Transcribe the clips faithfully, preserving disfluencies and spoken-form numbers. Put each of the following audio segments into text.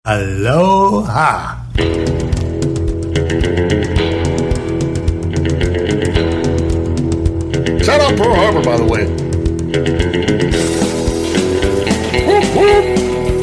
Aloha. Shout out Pearl Harbor, by the way. Whoop, whoop.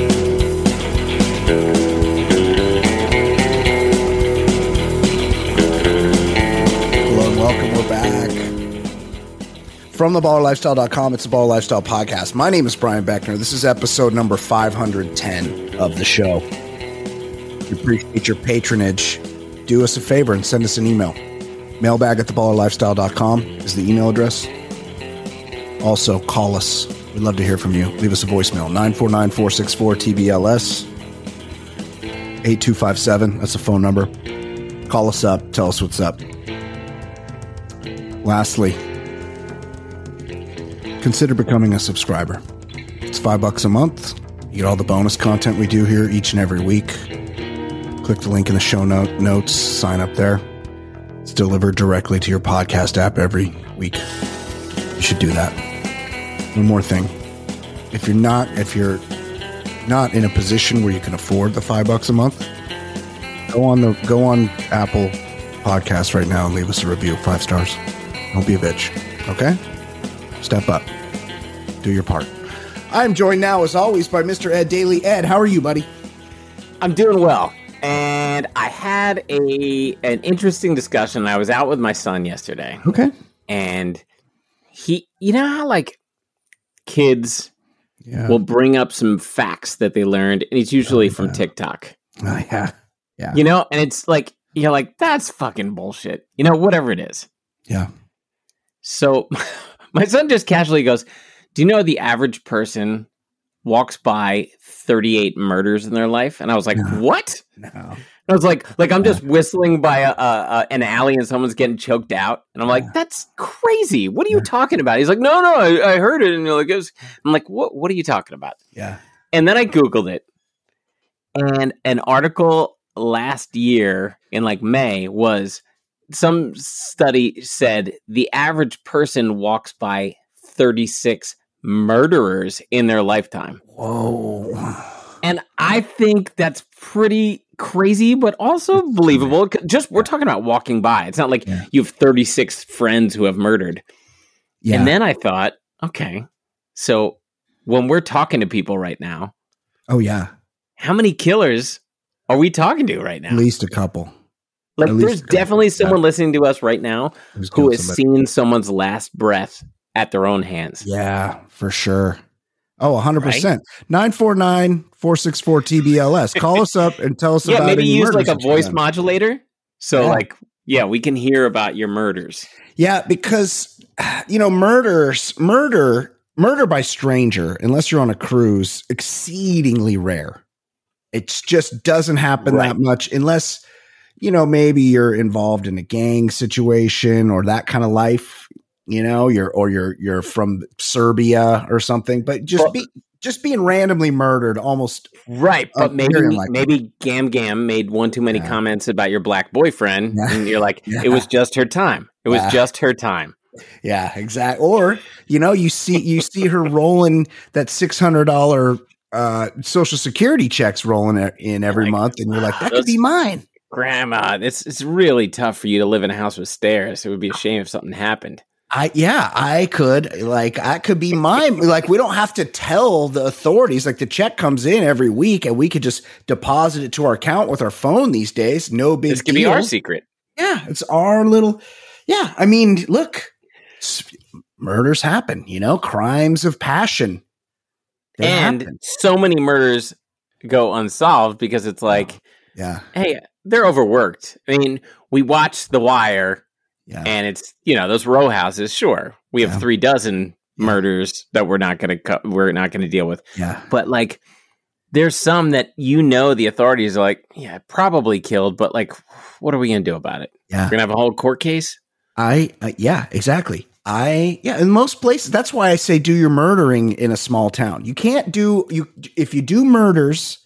Hello and welcome. We're back. From the baller lifestyle dot com, it's the Baller Lifestyle Podcast. My name is Brian Beckner. This is episode number five hundred ten of the show. We appreciate your patronage. Do us a favor and send us an email. Mailbag at the baller lifestyle dot com is the email address. Also, call us. We'd love to hear from you. Leave us a voicemail, nine four nine, four six four, T B L S, eight two five seven. That's the phone number. Call us up. Tell us what's up. Lastly, consider becoming a subscriber. It's five bucks a month. You get all the bonus content we do here each and every week. Click the link in the show note, notes, sign up there. It's delivered directly to your podcast app every week. You should do that. One more thing. If you're not, if you're not in a position where you can afford the five bucks a month, go on the go on Apple Podcasts right now and leave us a review. Five stars. Don't be a bitch. Okay? Step up. Do your part. I'm joined now, as always, by Mister Ed Daly. Ed, how are you, buddy? I'm doing well. And I had a an interesting discussion. I was out with my son yesterday. Okay. And he, you know how like kids Yeah. will bring up some facts that they learned, and it's usually Oh, from yeah. TikTok. Oh, yeah. Yeah. You know, and it's like, you're like, that's fucking bullshit. You know, whatever it is. Yeah. So my son just casually goes, do you know the average person walks by thirty-eight murders in their life? And I was like, No. what? No. I was like, like I'm just whistling by a, a, a an alley and someone's getting choked out, and I'm like, that's crazy. What are you talking about? He's like, no, no, I, I heard it, and you're like, it was, I'm like, what? What are you talking about? Yeah. And then I Googled it, and an article last year in like May was some study said the average person walks by thirty-six murderers in their lifetime. Whoa. And I think that's pretty crazy, but also believable. Just we're talking about walking by. It's not like Yeah. you have thirty-six friends who have murdered. Yeah. And then I thought, okay, so when we're talking to people right now, Oh, yeah. how many killers are we talking to right now? At least a couple. Like, at least there's a couple. definitely someone Yeah. listening to us right now Who's who killed has somebody. seen someone's last breath at their own hands. Yeah, for sure. Oh, one hundred percent. nine four nine, four six four, T B L S. Call us up and tell us Yeah, about maybe any use murders like a that you've voice done. modulator. So, Yeah. like, yeah, we can hear about your murders. Yeah, because, you know, murders, murder, murder by stranger, unless you're on a cruise, exceedingly rare. It just doesn't happen Right. that much unless, you know, maybe you're involved in a gang situation or that kind of life, you know, you're, or you're, you're from Serbia or something, but just Well- be, just being randomly murdered almost. Right, but Oh, maybe very unlikely. maybe Gam Gam made one too many Yeah. comments about your black boyfriend, Yeah. and you're like, Yeah. it was just her time. It was Yeah. just her time. Yeah, exactly. Or, you know, you see, you see her rolling that six hundred dollars uh, social security checks rolling in every Like, month. And you're like, that those- could be mine. Grandma, it's it's really tough for you to live in a house with stairs. It would be a shame if something happened. I, yeah, I could like, that could be mine. Like, we don't have to tell the authorities, like the check comes in every week and we could just deposit it to our account with our phone these days. No big This could deal. be our secret. Yeah. It's our little, yeah. I mean, look, s- murders happen, you know, crimes of passion. They And happen. so many murders go unsolved because it's like, Yeah. hey, they're overworked. I mean, we watch The Wire, Yeah. and it's, you know, those row houses. Sure, we have Yeah. three dozen Yeah. murders that we're not going to co- we're not going to deal with. Yeah. But like, there's some that, you know, the authorities are like, yeah, probably killed, but like, what are we going to do about it? Yeah. We're going to have a whole court case. I, uh, yeah, exactly. I, yeah, in most places, that's why I say do your murdering in a small town. You can't do, you, if you do murders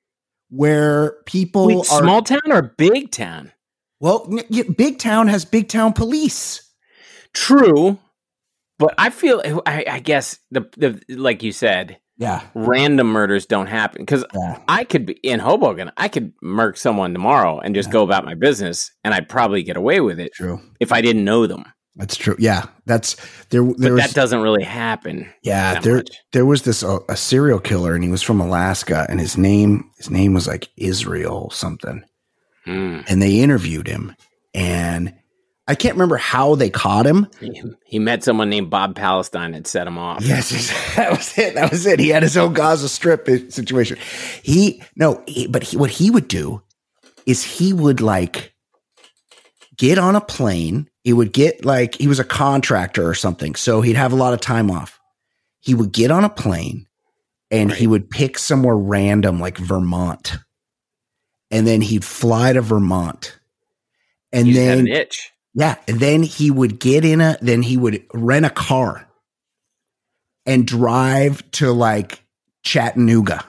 where people Wait, are, small town or big town? well, n- y- big town has big town police. True, but I feel, I, I guess the the like you said, Yeah. random murders don't happen. Because Yeah. I could be in Hoboken, I could murk someone tomorrow and just Yeah. go about my business, and I'd probably get away with it True. if I didn't know them. That's true. Yeah. That's there. There But was, that doesn't really happen. yeah. that There, much. there was this, uh, a serial killer, and he was from Alaska, and his name, his name was like Israel something. Hmm. And they interviewed him, and I can't remember how they caught him. He, he met someone named Bob Palestine and set him off. Yes, that was it. That was it. He had his own Gaza Strip situation. He no, he, but he, what he would do is he would like get on a plane. He would get like he was a contractor or something, so he'd have a lot of time off. He would get on a plane and Right. he would pick somewhere random like Vermont, and then he'd fly to Vermont, and He just had then an itch. yeah, and then he would get in a, then he would rent a car and drive to like Chattanooga.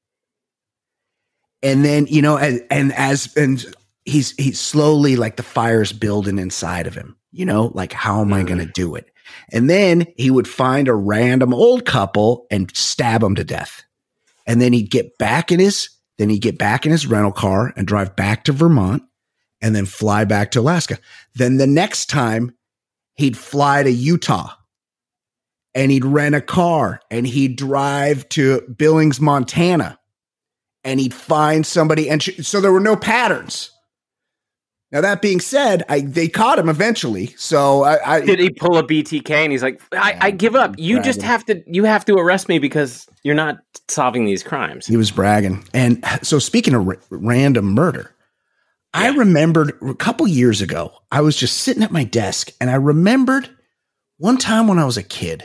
And then, you know, and, and as, and he's, he's slowly like the fire's building inside of him, you know, like, how am I going to do it? And then he would find a random old couple and stab them to death. And then he'd get back in his, then he'd get back in his rental car and drive back to Vermont, and then fly back to Alaska. Then the next time he'd fly to Utah, and he'd rent a car and he'd drive to Billings, Montana, and he'd find somebody. And sh- so there were no patterns. Now, that being said, I, they caught him eventually. So I, I Did he pull a B T K and he's like, I, I give up. You bragging. just have to, you have to arrest me because you're not solving these crimes. He was bragging. And so speaking of r- random murder, I Yeah. remembered a couple years ago, I was just sitting at my desk, and I remembered one time when I was a kid,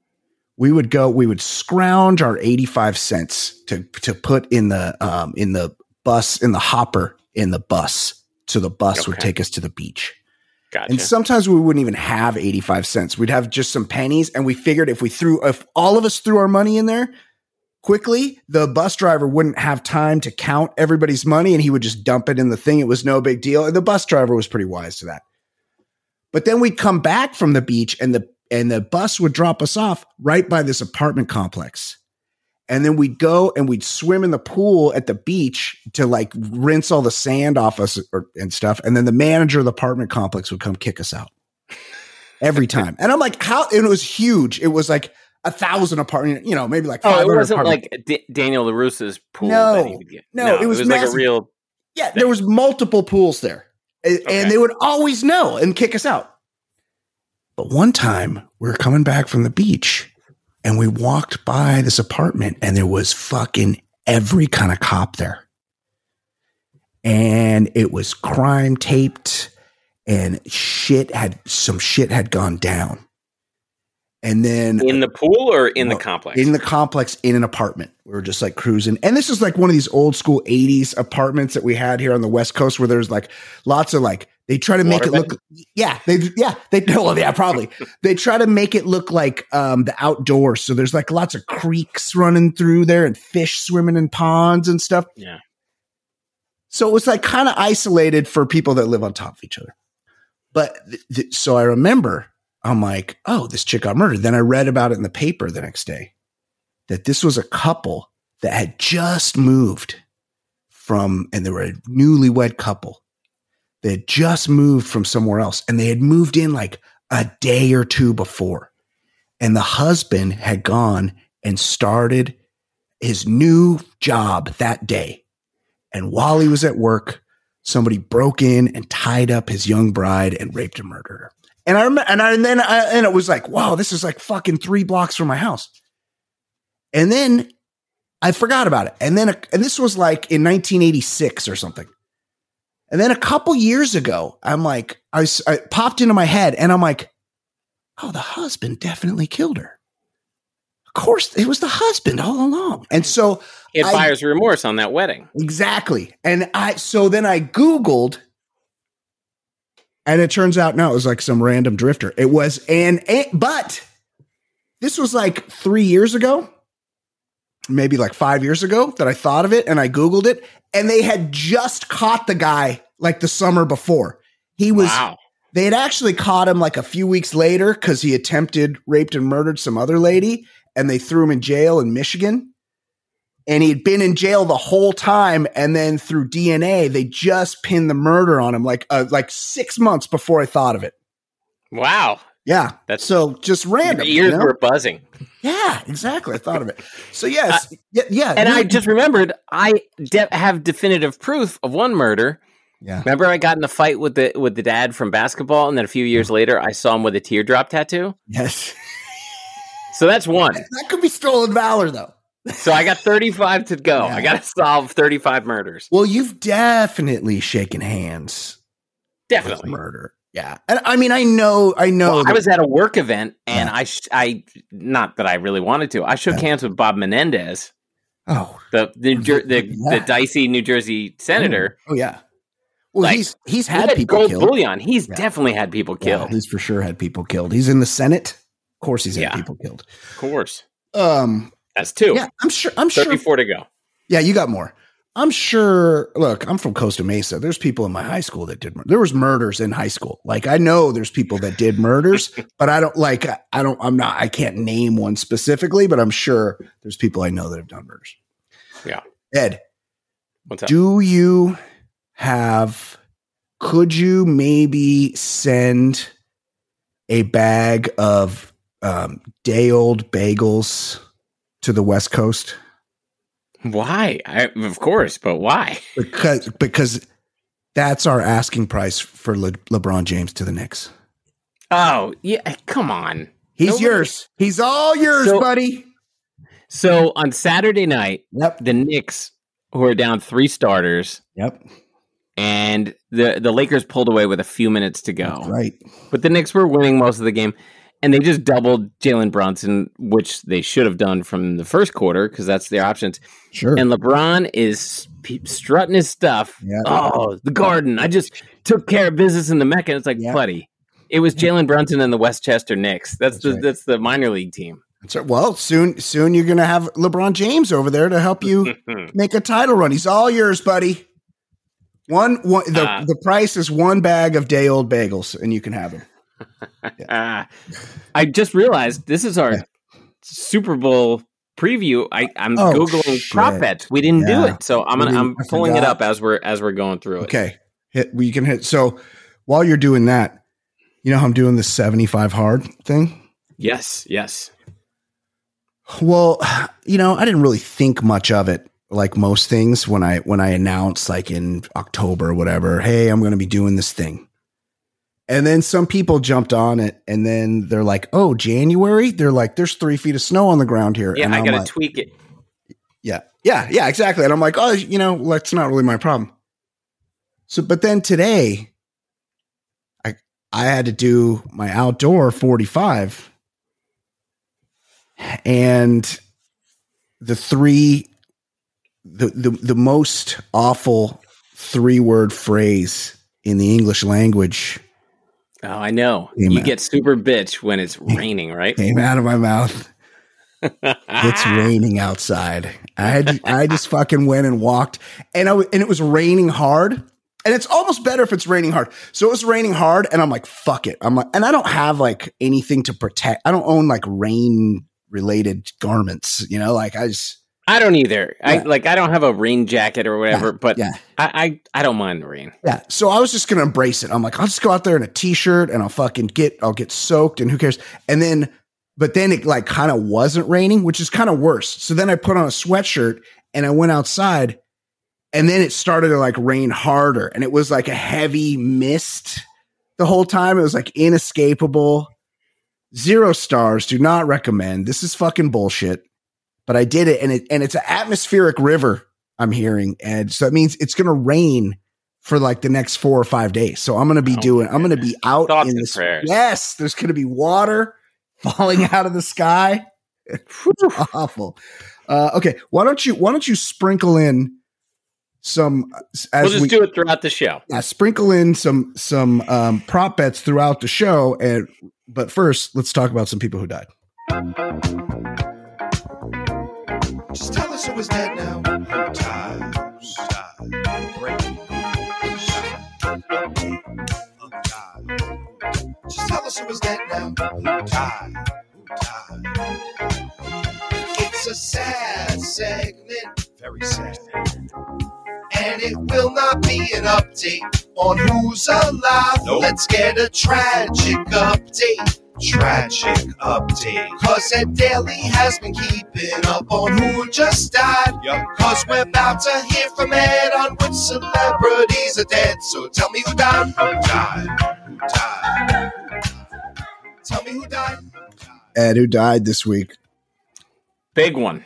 we would go, we would scrounge our eighty-five cents to, to put in the, um, in the bus, in the hopper in the bus. So the bus would Okay. take us to the beach. Gotcha. And sometimes we wouldn't even have eighty-five cents. We'd have just some pennies. And we figured if we threw, if all of us threw our money in there quickly, the bus driver wouldn't have time to count everybody's money, and he would just dump it in the thing. It was no big deal. And the bus driver was pretty wise to that. But then we'd come back from the beach, and the, and the bus would drop us off right by this apartment complex. And then we'd go and we'd swim in the pool at the beach to like rinse all the sand off us or, and stuff. And then the manager of the apartment complex would come kick us out every time. And I'm like, how? And it was huge. It was like a thousand apartment, you know, maybe like oh, five it hundred wasn't apartment- like D- Daniel LaRussa's pool. No. that he would get. No, it was like a massive. real. Yeah, there was multiple pools there. And, Okay. and they would always know and kick us out. But one time we were coming back from the beach, and we walked by this apartment, and there was fucking every kind of cop there. And it was crime taped, and shit had some shit had gone down. And then In the pool or in the Well, complex? in the complex, in an apartment. We were just like cruising. And this is like one of these old school eighties apartments that we had here on the West Coast, where there's like lots of like, they try to make it Waterbed? look, yeah, they, yeah, they, well, yeah, probably. They try to make it look like um, the outdoors. So there's like lots of creeks running through there and fish swimming in ponds and stuff. yeah. So it was like kind of isolated for people that live on top of each other. But th- th- so I remember, I'm like, oh, this chick got murdered. Then I read about it in the paper the next day that this was a couple that had just moved from, and they were a newlywed couple. They had just moved from somewhere else, and they had moved in like a day or two before. And the husband had gone and started his new job that day. And while he was at work, somebody broke in and tied up his young bride and raped and murdered her. And I remember, and, I, and then I, and it was like, wow, this is like fucking three blocks from my house. And then I forgot about it. And then, and this was like in nineteen eighty-six or something. And then a couple years ago, I'm like, I, s- I popped into my head, and I'm like, oh, the husband definitely killed her. Of course, it was the husband all along. And so He had I- buyer's remorse on that wedding. exactly. And I, so then I Googled, and it turns out, no, it was like some random drifter. It was, and, and but this was like three years ago, maybe like five years ago that I thought of it, and I Googled it, and they had just caught the guy like the summer before. He was, Wow. they had actually caught him like a few weeks later because he attempted, raped, and murdered some other lady. and they threw him in jail in Michigan. And he had been in jail the whole time. And then through D N A, they just pinned the murder on him like uh, like six months before I thought of it. Wow. Yeah. That's so just random. Your ears you know? were buzzing. Yeah, exactly. I thought of it. So yes. Uh, yeah. yeah and yeah. I just remembered I de- have definitive proof of one murder. Yeah. Remember I got in the fight with the with the dad from basketball, and then a few years later I saw him with a teardrop tattoo? Yes. So that's one. That could be stolen valor, though. So I got thirty-five to go. Yeah. I got to solve thirty-five murders. Well, you've definitely shaken hands. Definitely. With murder. Yeah. And I mean, I know, I know. Well, that- I was at a work event and yeah. I, sh- I, not that I really wanted to, I shook yeah. hands with Bob Menendez. Oh, the, the, the, the, yeah. the dicey New Jersey senator. Oh, oh yeah. Well, like, he's, he's had, he had people gold killed. bullion. He's yeah. definitely had people killed. Yeah, he's for sure had people killed. He's in the Senate. Of course he's had yeah. people killed. Of course. Um, That's two. Yeah, I'm sure. I'm sure. thirty-four to go. Yeah, you got more. I'm sure. Look, I'm from Costa Mesa. There's people in my high school that did. There was murders in high school. Like I know there's people that did murders, but I don't like. I don't. I'm not. I can't name one specifically, but I'm sure there's people I know that have done murders. Yeah. Ed, what's up? Do you have? Could you maybe send a bag of um, day old bagels to the West Coast? Why? I, of course, but why? Because because that's our asking price for Le- LeBron James to the Knicks. Oh, yeah. Come on. He's Nobody... yours. He's all yours, so, buddy. So on Saturday night, yep. the Knicks, who are down three starters. Yep. And the, the Lakers pulled away with a few minutes to go. That's right. But the Knicks were winning most of the game. And they just doubled Jalen Brunson, which they should have done from the first quarter because that's their options. Sure. And LeBron is p- strutting his stuff. Yeah. Oh, the Garden. I just took care of business in the Mecca. It's like, yeah. buddy, it was Jalen Brunson and the Westchester Knicks. That's, that's the right. that's the minor league team. That's right. Well, soon soon you're going to have LeBron James over there to help you make a title run. He's all yours, buddy. One, one the, uh, the price is one bag of day old bagels, and you can have them. Yeah. uh, I just realized this is our yeah. Super Bowl preview. I, I'm oh, googling shit. prop bets. We didn't yeah. do it, so I'm gonna, I'm I pulling forgot. it up as we're as we're going through it. Okay, hit. We can hit. So while you're doing that, you know how I'm doing the seventy-five hard thing. Yes. Yes. Well, you know, I didn't really think much of it. Like most things, when I when I announced, like in October or whatever, hey, I'm going to be doing this thing. And then some people jumped on it, and then they're like, "Oh, January?" They're like, "There's three feet of snow on the ground here." Yeah, and I got to like, tweak it. Yeah, yeah, yeah, exactly. And I'm like, "Oh, you know, that's not really my problem." So, but then today, I I had to do my outdoor forty-five, and the three, the the the most awful three word phrase in the English language. Oh, I know. Came you out. Get super bitch when it's raining, right? Came out of my mouth. It's raining outside. I had, I just fucking went and walked, and I w- and it was raining hard. And it's almost better if it's raining hard. So it was raining hard, and I'm like, fuck it. I'm like, and I don't have like anything to protect. I don't own like rain related garments. You know, like I just. I don't either. Yeah. I like I don't have a rain jacket or whatever, yeah, but yeah. I, I I don't mind the rain. Yeah. So I was just gonna embrace it. I'm like, I'll just go out there in a t-shirt and I'll fucking get I'll get soaked and who cares? And then but then it like kind of wasn't raining, which is kind of worse. So then I put on a sweatshirt and I went outside, and then it started to like rain harder, and it was like a heavy mist the whole time. It was like inescapable. Zero stars. Do not recommend. This is fucking bullshit. But I did it, and it and it's an atmospheric river I'm hearing, and so that means it's going to rain for like the next four or five days. So I'm going to be oh, doing. I'm going to be out Thoughts in this. Prayers. Yes, there's going to be water falling out of the sky. It's awful. Uh, okay, why don't you why don't you sprinkle in some? As we'll just we, do it throughout the show. Yeah, sprinkle in some some um, prop bets throughout the show, and but first, let's talk about some people who died. Just tell us who was dead now. Who died? Who died? Breaking. Who died? Who died? Just tell us who was dead now. Who died? Who died? very sad. And it will not be an update on who's alive. Nope. Let's get a tragic update. Tragic update. Cause Ed Daly has been keeping up on who just died. Yep. Cause we're about to hear from Ed on which celebrities are dead. So tell me who died. Who died? Who died? Tell me who died. Ed, who died this week? Big one.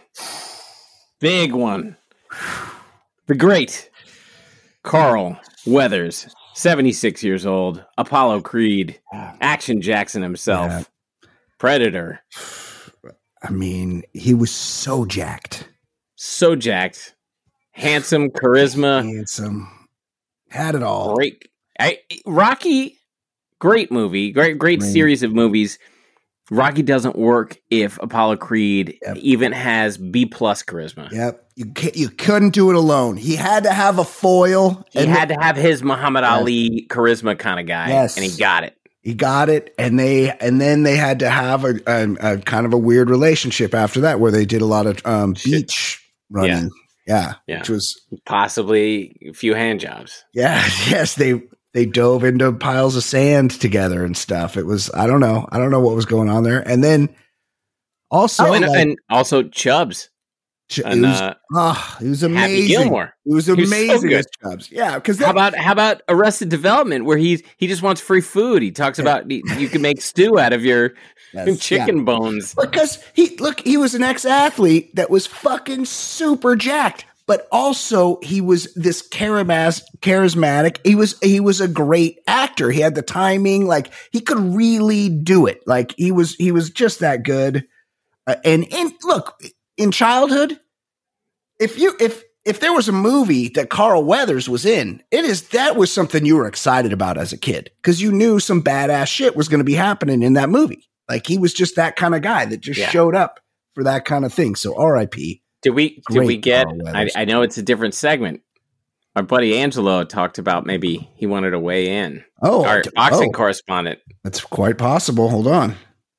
Big one. The great Carl Weathers, seventy-six years old, Apollo Creed, Action Jackson himself, yeah. Predator. I mean, he was so jacked. So jacked. Handsome, charisma. Handsome. Had it all. Great. I, Rocky, great movie. Great, great right. series of movies. Rocky doesn't work if Apollo Creed yep. even has B plus charisma. Yep, you can't, you couldn't do it alone. He had to have a foil. He had to have his Muhammad yes. Ali charisma kind of guy, yes. and he got it. He got it, and they and then they had to have a, a, a kind of a weird relationship after that, where they did a lot of um, beach running. Yeah. yeah, yeah, which was possibly a few hand jobs. Yeah, yes, they. They dove into piles of sand together and stuff. It was, I don't know. I don't know what was going on there. And then also, oh, and, like, and also Chubbs. Ch- and, it was, uh, oh, it was amazing. Happy Gilmore. It was amazing. He was so good. Chubbs. Yeah. Cause how about, how about Arrested Development, where he's, he just wants free food. He talks yeah. about, he, you can make stew out of your yes, chicken yeah. bones. Because he, look, he was an ex-athlete that was fucking super jacked. But also, he was this charismatic. Charismatic. He was he was a great actor. He had the timing, like he could really do it. Like he was he was just that good. Uh, and and look, in childhood, if you if if there was a movie that Carl Weathers was in, it is that was something you were excited about as a kid because you knew some badass shit was going to be happening in that movie. Like he was just that kind of guy that just yeah. showed up for that kind of thing. So R I P Did we did we get? I, I know it's a different segment. Our buddy Angelo talked about maybe he wanted to weigh in. Oh, our boxing oh, correspondent. That's quite possible. Hold on.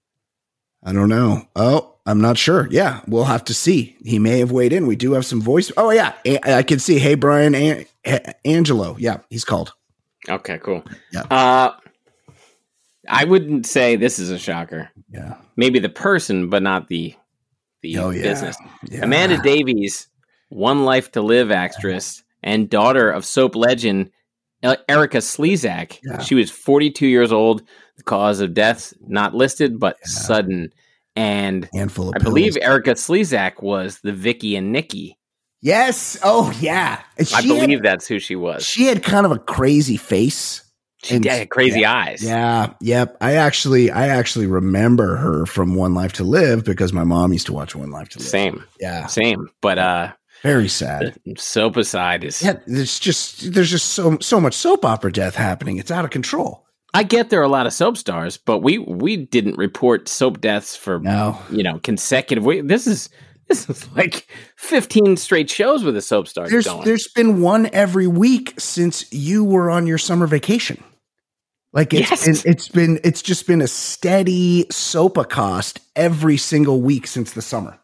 I don't know. Oh, I'm not sure. Yeah, we'll have to see. He may have weighed in. We do have some voice. Oh yeah, I can see. Hey, Brian, An- Angelo. Yeah, he's called. Okay, cool. Yeah. Uh, I wouldn't say this is a shocker. Yeah. Maybe the person, but not the. The oh, yeah. business. Yeah. Amanda Davies, One Life to Live actress and daughter of soap legend Erica Slezak. Yeah. She was forty-two years old. The cause of death not listed, but yeah. sudden. And handful of I pills. believe Erica Slezak was the Vicky and Nikki. Yes. Oh, yeah. I believe had, that's who she was. She had kind of a crazy face. She and, had crazy yeah, eyes. Yeah. Yep. I actually, I actually remember her from One Life to Live because my mom used to watch One Life to Live. Same. Yeah. Same. But, uh, very sad. Soap aside is. Yeah. There's just, there's just so, so much soap opera death happening. It's out of control. I get there are a lot of soap stars, but we, we didn't report soap deaths for, no. you know, consecutive. We, this is, this is like fifteen straight shows with a soap star. There's, going. there's been one every week since you were on your summer vacation. Like it's yes. been, it's been, it's just been a steady soap-a-cost every single week since the summer.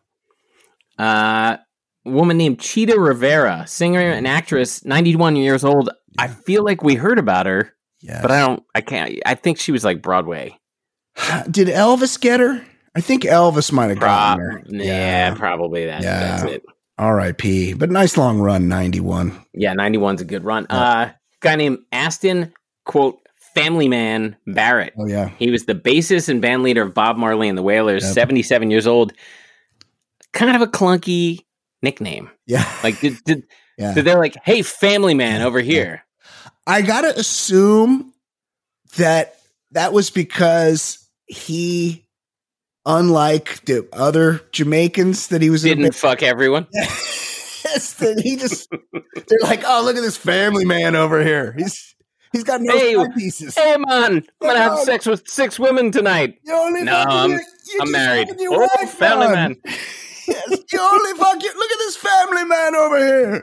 Uh, a woman named Cheetah Rivera, singer and actress, ninety-one years old. I feel like we heard about her, yes. but I don't, I can't, I think she was like Broadway. Did Elvis get her? I think Elvis might have Pro- gotten her. Yeah, yeah. probably that. Yeah. That's it. R I P But nice long run, ninety-one. Yeah, ninety-one's a good run. Yeah. Uh, guy named Aston, quote, Family Man Barrett. Oh, yeah. He was the bassist and band leader of Bob Marley and the Wailers, yep. seventy-seven years old. Kind of a clunky nickname. Yeah. Like, did, did, yeah. so they're like, hey, Family Man over here. I got to assume that that was because he, unlike the other Jamaicans that he was didn't in, fuck everyone. Yes, that he just, they're like, oh, look at this Family Man over here. He's, He's got no hey, side pieces. Hey, man, I'm going to have sex with six women tonight. You only no, I'm, you, you I'm married. Oh, wife, Family Man. man. Yes, you only fuck you. Look at this Family Man over here.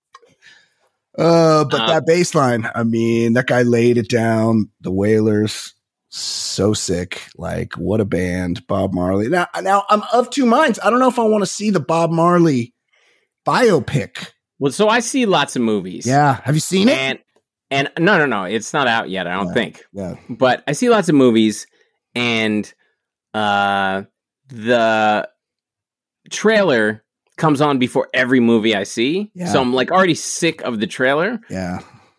Uh, but uh, that bass line, I mean, that guy laid it down. The Wailers, so sick. Like, what a band. Bob Marley. Now, now I'm of two minds. I don't know if I want to see the Bob Marley biopic. Well, so I see lots of movies. Yeah. Have you seen it? And and no, no, no, it's not out yet. I don't yeah. think. Yeah. But I see lots of movies, and uh, the trailer comes on before every movie I see. Yeah. So I'm like already sick of the trailer. Yeah.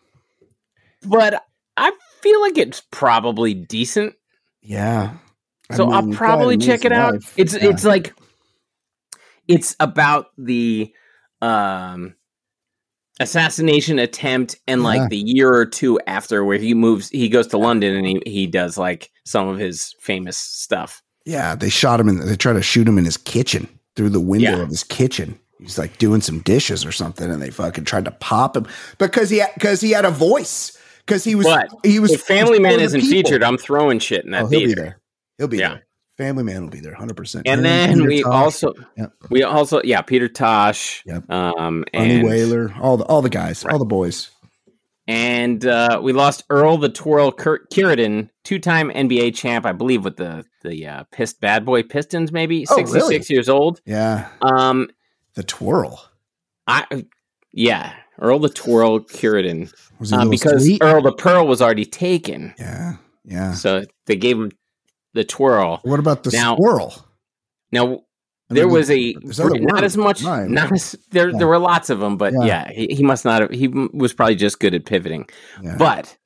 But I feel like it's probably decent. Yeah. I So mean, I'll probably God, check it out. life. It's yeah. it's like it's about the um assassination attempt and like Yeah. the year or two after where he moves he goes to London and he, he does like some of his famous stuff. Yeah, they shot him in. They tried to shoot him in his kitchen through the window Yeah. of his kitchen. He's like doing some dishes or something, and they fucking tried to pop him because he because he had a voice. Because he was But he was if Family he was Man for the isn't people. featured, I'm throwing shit in that Oh, he'll be theater. there. He'll be Yeah. there. Family Man will be there, hundred percent. And then we also Yep. we also yeah Peter Tosh, Yep. um, Bunny and Whaler, all the all the guys, Right. all the boys. and uh, we lost Earl the Twirl Kurt Kiridan, two-time N B A champ, I believe, with the the uh, Pist Bad Boy Pistons, maybe Oh, sixty-six really? years old. Yeah, Um, the twirl. I yeah, Earl the Twirl Kiridan, Was he a um, little because sweet? Earl the Pearl was already taken, Yeah, yeah. so they gave him the twirl. What about the Now- squirrel? Now I there mean, was a there's other not words as much, behind. not as there. Yeah. There were lots of them, but Yeah. yeah, he, he must not have. He m- was probably just good at pivoting. Yeah. But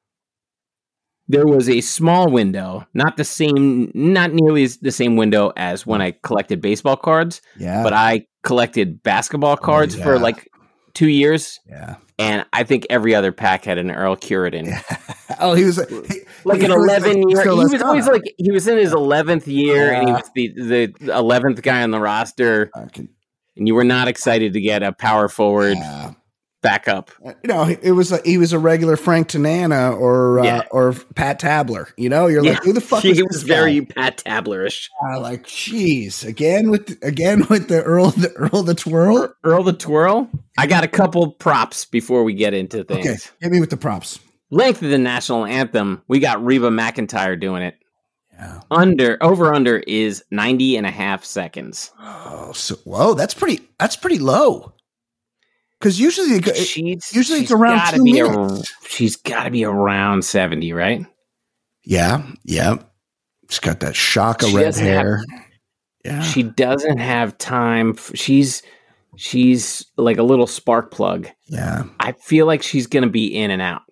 there was a small window, not the same, not nearly as the same window as when I collected baseball cards, yeah, but I collected basketball cards for yeah. like two years, yeah. and I think every other pack had an Earl Kiridan. Oh, he was he, Like he an was eleven year, still he a was always star. like he was in his eleventh year, and he Yeah. was the the eleventh guy on the roster. I can- And you were not excited to get a power forward yeah. backup. You know, it was like he was a regular Frank Tanana or uh, Yeah. or Pat Tabler. You know, you're like, who the fuck? He is was this very guy? Pat Tablerish. Uh, like, jeez, again with the, again with the Earl the Earl the twirl. Earl the Twirl. I got a couple props before we get into things. Okay, hit me with the props. Length of the national anthem. We got Reba McEntire doing it. Yeah. Under over under is ninety and a half seconds. Oh, so whoa, that's pretty. That's pretty low. Because usually, it, She's usually it's she's around gotta two be minutes. A, she's got to be around seventy, right? yeah, yeah. She's got that shock of She red doesn't have- hair. yeah, She doesn't have time. f- She's she's like a little spark plug. yeah. I feel like she's gonna be in and out.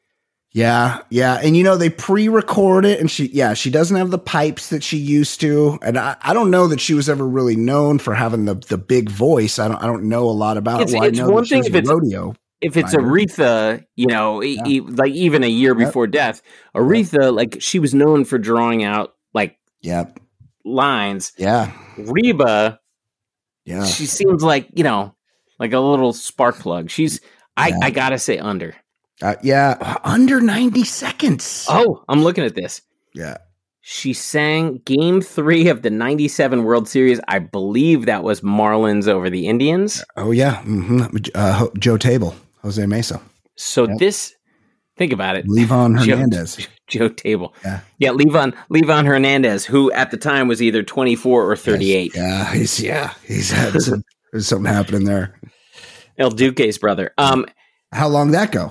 Yeah, yeah, and you know they pre-record it, and she, yeah, she doesn't have the pipes that she used to, and I, I don't know that she was ever really known for having the the big voice. I don't, I don't know a lot about It's- it. Well, it's I know one that she thing was if a it's- rodeo. If it's Fighter. Aretha, you know, e- Yeah. e- like even a year Yep. before death, Aretha, like she was known for drawing out like Yeah, lines. yeah, Reba, yeah. she seems like, you know, like a little spark plug. She's, I, Yeah. I gotta say under. Uh, yeah, under ninety seconds. Oh, I'm looking at this. Yeah. She sang game three of the ninety-seven World Series. I believe that was Marlins over the Indians. Oh, yeah. Mm-hmm. Uh, Ho- Joe Table, Jose Mesa, So Yep. this, think about it. Levon Joe- Hernandez. Joe Table. Yeah. Yeah, Levon, Levon Hernandez, who at the time was either twenty-four or thirty-eight. Yeah, he's yeah, he's had some, there's something happening there. El Duque's brother. Um, How long that go?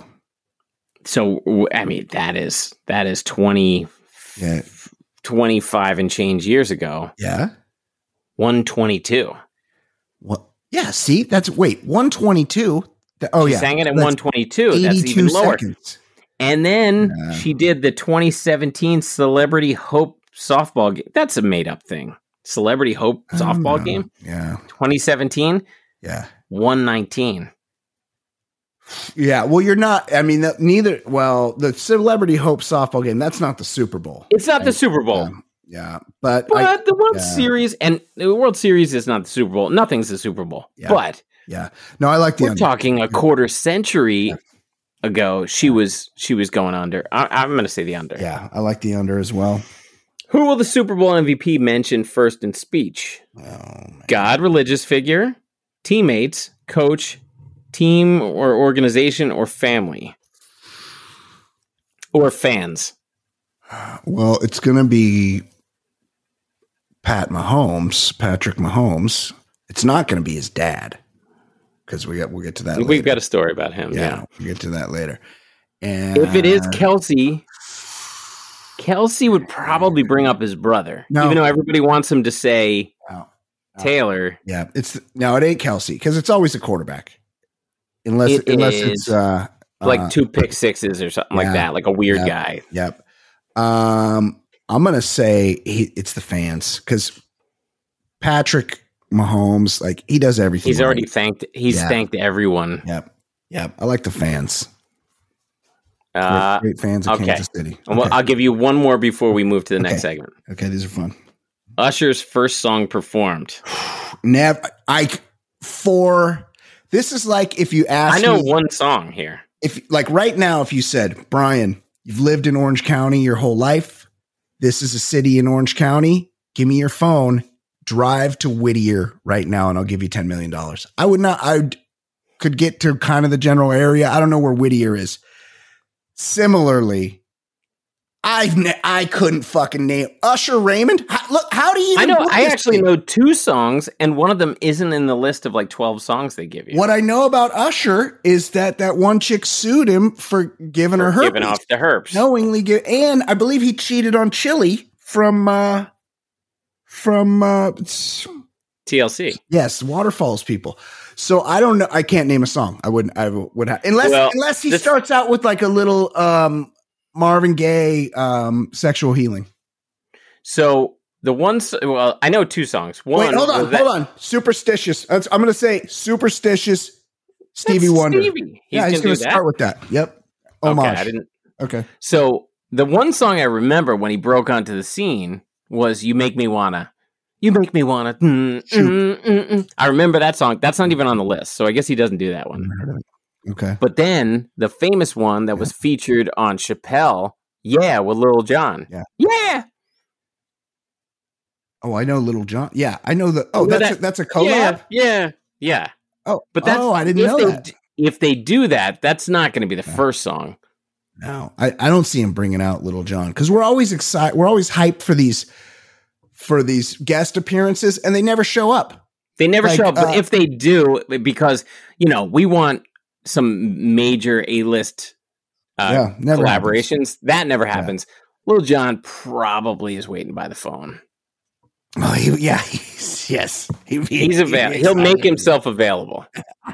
so w- I mean that is that is twenty, Yeah, twenty-five and change years ago. yeah. one twenty-two. What? Yeah. See, that's wait one twenty-two. Oh She yeah, sang it at That's one twenty-two. That's eighty-two even lower. seconds. And then Yeah. she did the twenty seventeen Celebrity Hope softball game. That's a made up thing. Celebrity Hope I don't softball know. game. Yeah, twenty seventeen, yeah, one nineteen. yeah. Well, you're not. I mean, that, neither. Well, the Celebrity Hope softball game. That's not the Super Bowl. It's not the Super Bowl. Yeah, yeah. but But I, the World yeah. Series and the World Series is not the Super Bowl. Nothing's the Super Bowl. Yeah. But yeah. No, I like the we're under. talking a quarter century Yeah. ago. She was she was going under. I, I'm going to say the under. Yeah, I like the under as well. Who will the Super Bowl M V P mention first in speech? Oh, man. God, religious figure, teammates, coach, team or organization, or family, or fans. Well, it's going to be Pat Mahomes, Patrick Mahomes. It's not going to be his dad. because we got we'll get to that. We've later. got a story about him. Yeah, Yeah. we'll get to that later. And If it is Kelsey, Kelsey would probably bring up his brother, No. even though everybody wants him to say No. No. Taylor. Yeah, it's no, it ain't Kelsey because it's always a quarterback, unless It unless is it's uh, like uh, two pick sixes or something like yeah, that, like a weird yeah. guy. Yep. Um, I'm gonna say he, it's the fans because Patrick Mahomes, like he does everything. He's already right. thanked. He's Yeah. thanked everyone. Yep. Yep. I like the fans. Uh, Great, great fans of okay. Kansas City. Well, Okay. I'll give you one more before we move to the next Okay. segment. Okay, these are fun. Usher's first song performed. Never. I for this is like if you ask. I know me, one song here. If like right now, if you said, Brian, you've lived in Orange County your whole life. This is a city in Orange County. Give me your phone. Drive to Whittier right now, and I'll give you ten million dollars. I would not. I would, could get to kind of the general area. I don't know where Whittier is. Similarly, I've ne- I couldn't fucking name Usher Raymond. How, look, how do you? I know. put I this actually thing? know two songs, and one of them isn't in the list of like twelve songs they give you. What I know about Usher is that that one chick sued him for giving her herpes, Giving off the herpes. knowingly give, and I believe he cheated on Chili from uh from uh T L C. yes, Waterfalls people. So I don't know. I can't name a song. I wouldn't. I would have unless Well, unless he this- starts out with like a little um Marvin Gaye um sexual healing. So the one, s- well, I know two songs. One, Wait, hold on, was that- hold on. Superstitious. That's, I'm going to say superstitious. Stevie That's Wonder. Stevie. He's yeah, he's gonna going do to that? start with that. Yep. Okay, Homage. I didn't. Okay. So the one song I remember when he broke onto the scene was "You Make Me Wanna." You make me wanna. Mm, Shoot. mm, mm, mm. I remember that song. That's not even on the list, so I guess he doesn't do that one. Okay. But then the famous one that was featured on Chappelle, "Yeah," with Lil Jon. Yeah. Yeah. Oh, I know Little John. Yeah, I know the. Oh, Know that's that- a, that's a collab. Yeah. Yeah. Yeah. Oh, But that's, oh, I didn't if know they, that. d- If they do that, that's not going to be the Yeah. first song. No, I, I don't see him bringing out Little John because we're always excited. We're always hyped for these for these guest appearances, and they never show up. They never Like, show up, but uh, if they do, because you know we want some major A-list uh, Yeah, never collaborations. That never happens. Lil Jon probably is waiting by the phone. Oh, he, yeah, he's, yes, he, He's available. He'll make himself available.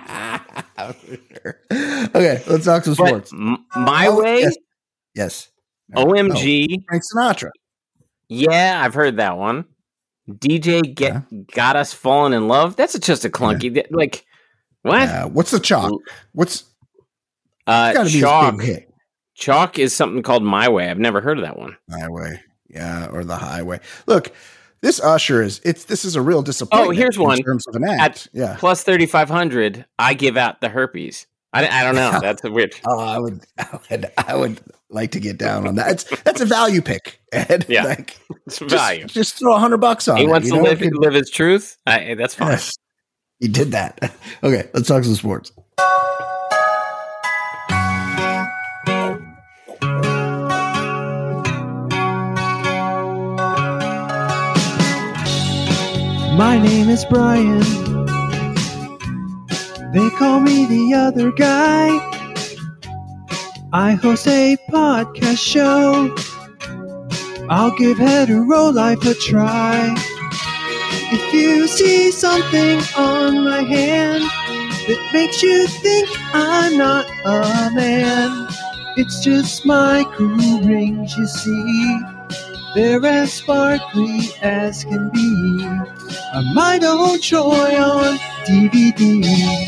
Okay, let's talk some But sports. m- my Oh, way, yes. Yes. O M G. Oh, Frank Sinatra. Yeah, I've heard that one. D J get Yeah. got us falling in love. That's just a clunky. Like what? Uh, what's the chalk? What's uh, got to be chalk. his big hit? Chalk is something called My Way. I've never heard of that one. Highway, yeah, or the highway. Look, this Usher is it's. This is a real disappointment. Oh, here's in one. terms of an act. yeah. Plus thirty-five hundred, I give out the herpes. I, I don't know. That's a weird. Oh, I would, I would, I would like to get down on that. It's that's a value pick. Ed. Yeah. like, It's just, value. just throw a hundred bucks on He it. wants you to know? live, Could- live his truth. I, that's fine. Yes, he did that. Okay, let's talk some sports. My name is Brian. They call me the other guy. I host a podcast show. I'll give hetero life a try. If you see something on my hand that makes you think I'm not a man, it's just my cool rings, you see. They're as sparkly as can be. A might old Troy on D V D.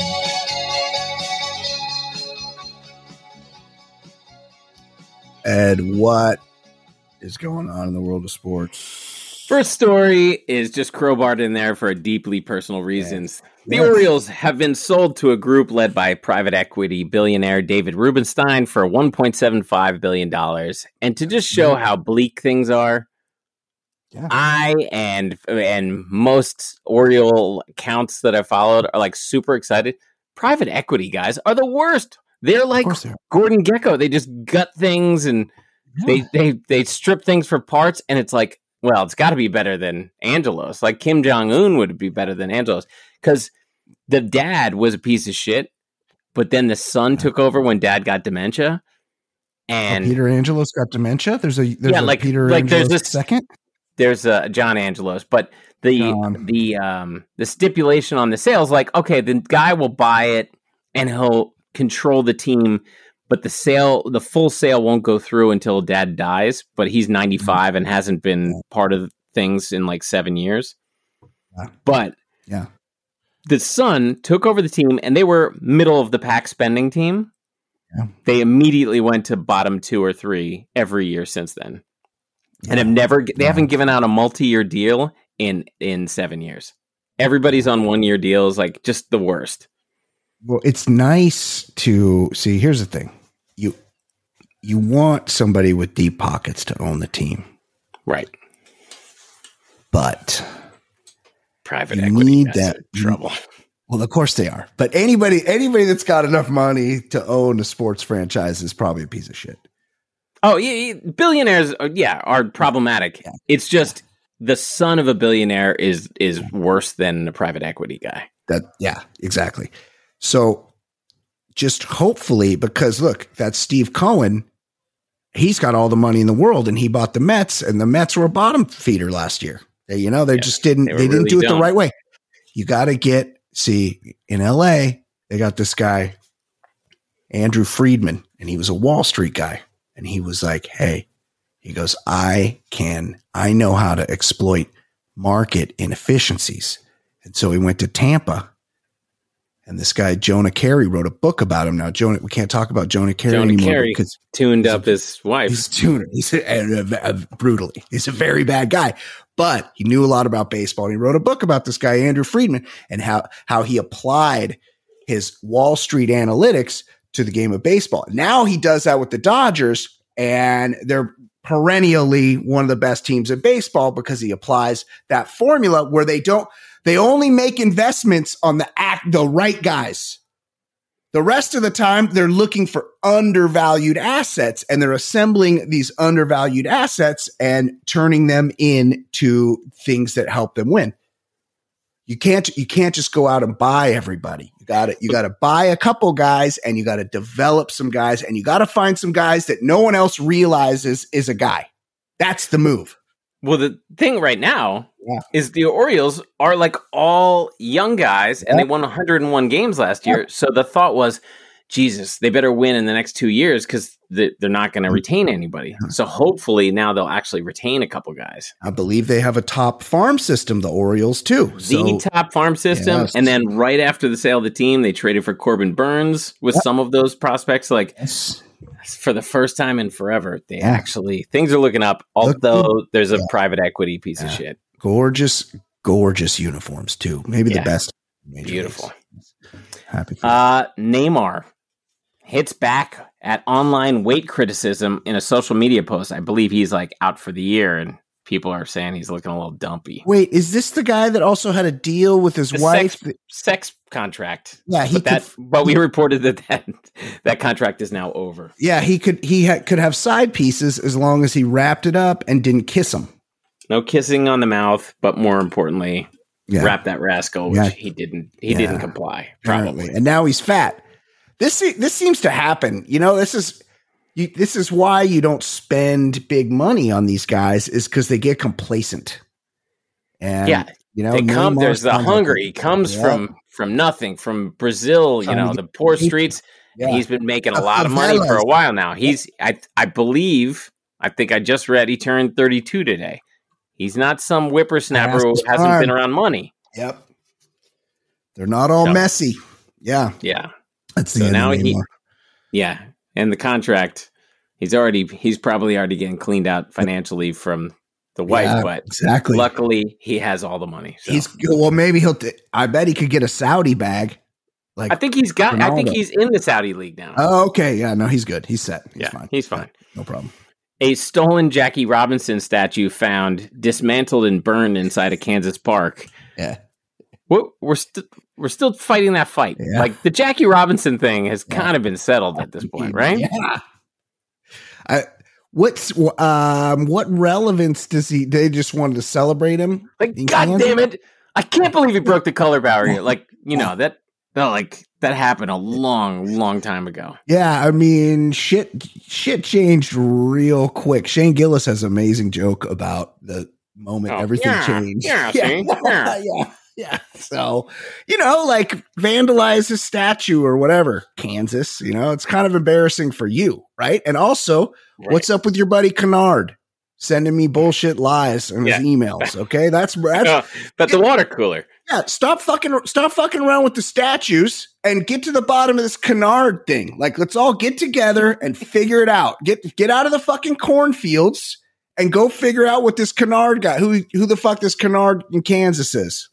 Ed, what is going on in the world of sports? First story is just crowbarred in there for deeply personal reasons. The Yes. Orioles have been sold to a group led by private equity billionaire David Rubenstein for one point seven five billion dollars. And to just show how bleak things are, Yeah. I and and most Oriole accounts that I followed are like super excited. Private equity guys are the worst. They're like Of course they are. Gordon Gekko. They just gut things and they they they strip things for parts, and it's like, well, it's got to be better than Angelos. Like Kim Jong Un would be better than Angelos because the dad was a piece of shit, but then the son took over when dad got dementia. And oh, Peter Angelos got dementia. There's a there's yeah, a like Peter like Angelos there's a second. There's a John Angelos, but the John. the um the stipulation on the sales, like, okay, the guy will buy it and he'll control the team, but the sale, the full sale won't go through until dad dies. But he's ninety-five mm-hmm. and hasn't been part of things in like seven years. Yeah. But yeah, the son took over the team, and they were middle of the pack spending team. Yeah. They immediately went to bottom two or three every year since then, yeah. and have never. They yeah. haven't given out a multi-year deal in in seven years. Everybody's on one-year deals, like just the worst. Well, it's nice to see. Here's the thing: you you want somebody with deep pockets to own the team, right? But private you equity need has that trouble. Well, of course they are. But anybody anybody that's got enough money to own a sports franchise is probably a piece of shit. Oh, yeah, billionaires, are, yeah, are problematic. Yeah. It's just the son of a billionaire is is worse than a private equity guy. That yeah, exactly. So just hopefully, because look, that's Steve Cohen. He's got all the money in the world, and he bought the Mets, and the Mets were a bottom feeder last year. They, you know, they yeah, just didn't they, they didn't really do it dumb. the right way. You got to get see in L A. They got this guy, Andrew Friedman, and he was a Wall Street guy, and he was like, "Hey," he goes, "I can, I know how to exploit market inefficiencies," and so he went to Tampa. And this guy, Jonah Carey, wrote a book about him. Now, Jonah, we can't talk about Jonah Carey Jonah anymore Carey because tuned up a, his wife. He's tuned. He's a, a, a, brutally. He's a very bad guy, but he knew a lot about baseball. And he wrote a book about this guy, Andrew Friedman, and how how he applied his Wall Street analytics to the game of baseball. Now he does that with the Dodgers, and they're perennially one of the best teams in baseball because he applies that formula where they don't. They only make investments on the act, the right guys. The rest of the time, they're looking for undervalued assets, and they're assembling these undervalued assets and turning them into things that help them win. You can't, you can't just go out and buy everybody. You got to, you got to buy a couple guys, and you got to develop some guys, and you got to find some guys that no one else realizes is a guy. That's the move. Well, the thing right now yeah. is the Orioles are like all young guys, and yeah. they won one hundred one games last year. Yeah. So the thought was, Jesus, they better win in the next two years because they're not going to retain anybody. So hopefully now they'll actually retain a couple guys. I believe they have a top farm system, the Orioles, too. So, the top farm system. Yes. And then right after the sale of the team, they traded for Corbin Burns with yeah. some of those prospects. Like, yes. For the first time in forever, they yeah. actually things are looking up. Although Look, there's a yeah. private equity piece yeah. of shit. Gorgeous, gorgeous uniforms too. Maybe yeah. the best. Beautiful. Leagues. Happy. For uh, Neymar hits back at online weight criticism in a social media post. I believe he's like out for the year, and people are saying he's looking a little dumpy. Wait, is this the guy that also had a deal with his the wife? Sex, sex contract. Yeah, he but, could, that, but we reported that, that that contract is now over. Yeah, he could he ha- could have side pieces as long as he wrapped it up and didn't kiss him. No kissing on the mouth, but more importantly, yeah. wrap that rascal, which yeah. he didn't. He yeah. didn't comply. Probably, and now he's fat. This this seems to happen. You know, this is. You, this is why you don't spend big money on these guys, is because they get complacent. And yeah, you know, they come. There's the hunger. He comes yeah. from from nothing, from Brazil. You know, the poor streets. Yeah. He's been making a lot of money for a while now. He's, I, I believe, I think I just read he turned thirty-two today. He's not some whippersnapper who hasn't been around money. Yep, they're not all so, messy. Yeah, yeah. That's the so end now of he, yeah. And the contract, he's already, he's probably already getting cleaned out financially from the wife, yeah, but exactly. luckily he has all the money. So. He's well, maybe he'll, t- I bet he could get a Saudi bag. Like I think he's got, Ronaldo. I think he's in the Saudi league now. Oh, okay. Yeah, no, he's good. He's set. He's yeah, fine. He's fine. Yeah, no problem. A stolen Jackie Robinson statue found dismantled and burned inside a Kansas park. Yeah. We're, we're, st- we're still fighting that fight. Yeah. Like the Jackie Robinson thing has yeah. kind of been settled at this point, right? Yeah. I, what's um what relevance does he? They just wanted to celebrate him. Like, God damn it! I can't believe he broke the color barrier. Like you know that no, like that happened a long, long time ago. Yeah, I mean, shit, shit changed real quick. Shane Gillis has an amazing joke about the moment Oh, everything yeah, changed. yeah, yeah, see? Yeah. yeah, yeah. So, you know, like vandalize a statue or whatever, Kansas. You know, it's kind of embarrassing for you, right? And also, Right. what's up with your buddy Kennard sending me bullshit lies in his Yeah. emails? Okay, that's that's Uh, but the water cooler. yeah, stop fucking stop fucking around with the statues and get to the bottom of this Kennard thing. Like, let's all get together and figure it out. Get get out of the fucking cornfields and go figure out what this Kennard guy, who who the fuck this Kennard in Kansas is.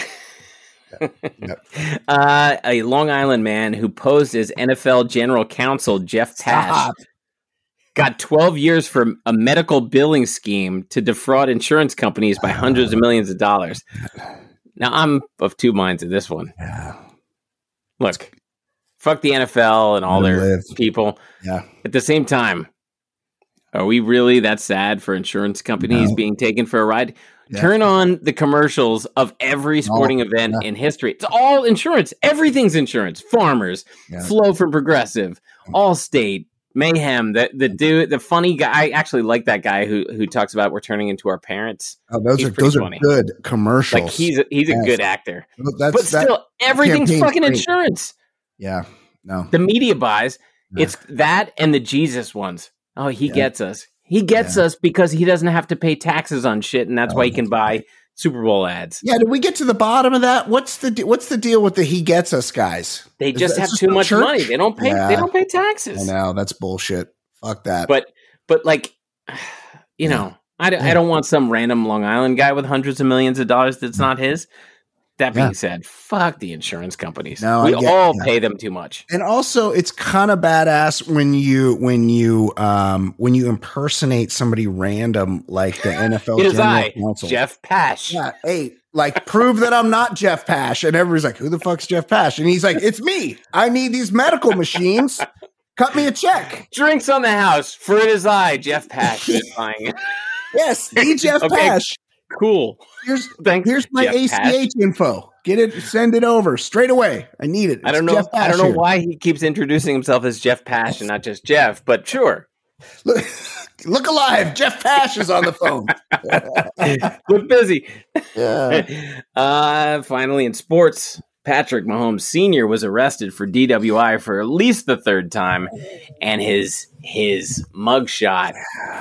Uh, a Long Island man who posed as N F L General Counsel Jeff Pash Stop. got twelve years for a medical billing scheme to defraud insurance companies by hundreds of millions of dollars. Now, I'm of two minds of this one. Yeah. Look, fuck the N F L and all Let 'em their live. people. Yeah. At the same time, are we really that sad for insurance companies No. being taken for a ride? Yeah. Turn on the commercials of every sporting event yeah. in history. It's all insurance. Everything's insurance. Farmers, Yeah. Flow from Progressive, Allstate, Mayhem. The the dude, the funny guy. I actually like that guy who who talks about we're turning into our parents. Oh, those He's are pretty those funny. are good commercials. Like he's a, he's a Yes. good actor, That's, but that- still, everything's campaign's fucking great. insurance. yeah. No. The media buys. Yeah. It's that and the Jesus ones. Oh, he Yeah. gets us. He gets Yeah. us because he doesn't have to pay taxes on shit, and that's Oh, why he can that's buy right. Super Bowl ads. Yeah, did we get to the bottom of that? What's the de- what's the deal with the he gets us guys? They Is just that- have it's too a much church? money. They don't pay. Yeah. They don't pay I taxes. know, that's bullshit. Fuck that. But but like, you know, I, d- I don't want some random Long Island guy with hundreds of millions of dollars that's not his. That being Yeah. said, fuck the insurance companies. No, we I get- all yeah. pay them too much. And also, it's kind of badass when you when you um when you impersonate somebody random like the N F L It is General I, Counsel. Jeff Pash. Yeah, hey, like prove that I'm not Jeff Pash, and everybody's like, "Who the fuck's Jeff Pash?" And he's like, "It's me. I need these medical machines. Cut me a check." Drinks on the house, for it is I, Jeff Pash, who is buying it. Yes, the Jeff Okay. Pash. Cool. Here's Thanks, here's my Jeff A C H Pash. info. Get it, send it over straight away. I need it. I don't It's know. Jeff I Pash don't know here. why he keeps introducing himself as Jeff Pash and not just Jeff, but sure. Look, look alive. Jeff Pash is on the phone. Look busy. Yeah. Uh, finally, in sports, Patrick Mahomes Senior was arrested for D W I for at least the third time, and his his mugshot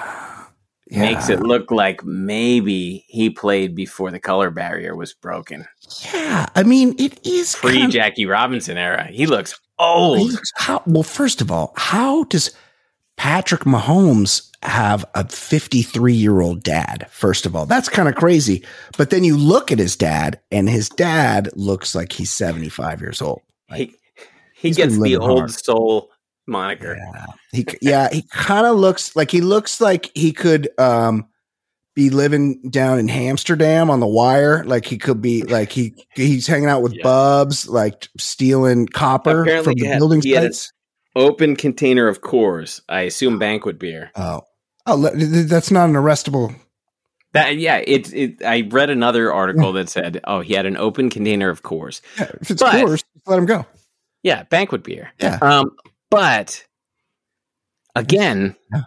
makes it look like maybe he played before the color barrier was broken. Yeah, I mean, it is Pre kind Jackie Robinson era. He looks of- old. how, well, first of all, how does Patrick Mahomes have a fifty-three year old dad? First of all, that's kind of crazy. But then you look at his dad, and his dad looks like he's seventy-five years old. Like, He he he's been gets the living old hard. soul moniker. yeah, he yeah he kind of looks like he looks like he could um be living down in Amsterdam on the wire. Like he could be like he he's hanging out with Yeah. bubs, like stealing copper Apparently from the he had- building he had a- sites. Open container of Coors. I assume banquet beer. Oh, oh, le- th- th- that's not an arrestable. That yeah, it it. I read another article that said, oh, he had an open container of Coors. Yeah, if it's But- Coors, just let him go. Yeah, banquet beer. Yeah. Um, but again, Yeah.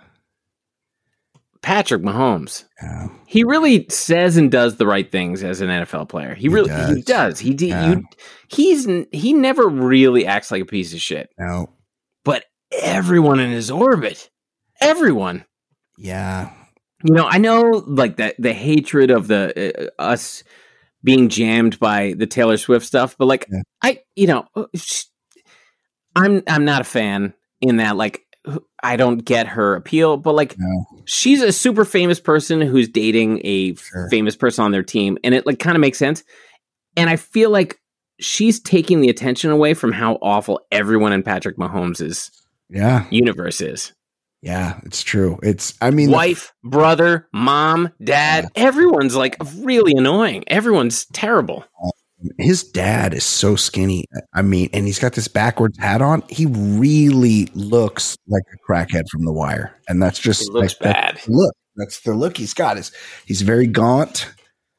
Patrick Mahomes. Yeah. He really says and does the right things as an N F L player. He, He really does. he does. He d- Yeah. you he's n- he never really acts like a piece of shit. No. But everyone in his orbit, everyone. Yeah. You know, I know like that the hatred of the uh, us being jammed by the Taylor Swift stuff, but like Yeah. I, you know, sh- I'm I'm not a fan in that. Like I don't get her appeal, but like No. she's a super famous person who's dating a Sure. famous person on their team, and it like kind of makes sense. And I feel like she's taking the attention away from how awful everyone in Patrick Mahomes' Yeah. universe is. Yeah. It's true. It's. I mean, the- Wife, brother, mom, dad, everyone's like really annoying. Everyone's terrible. his dad is so skinny. I mean, and he's got this backwards hat on. He really looks like a crackhead from The Wire, and that's just It looks like, bad. that's the look. That's the look he's got. Is he's very gaunt,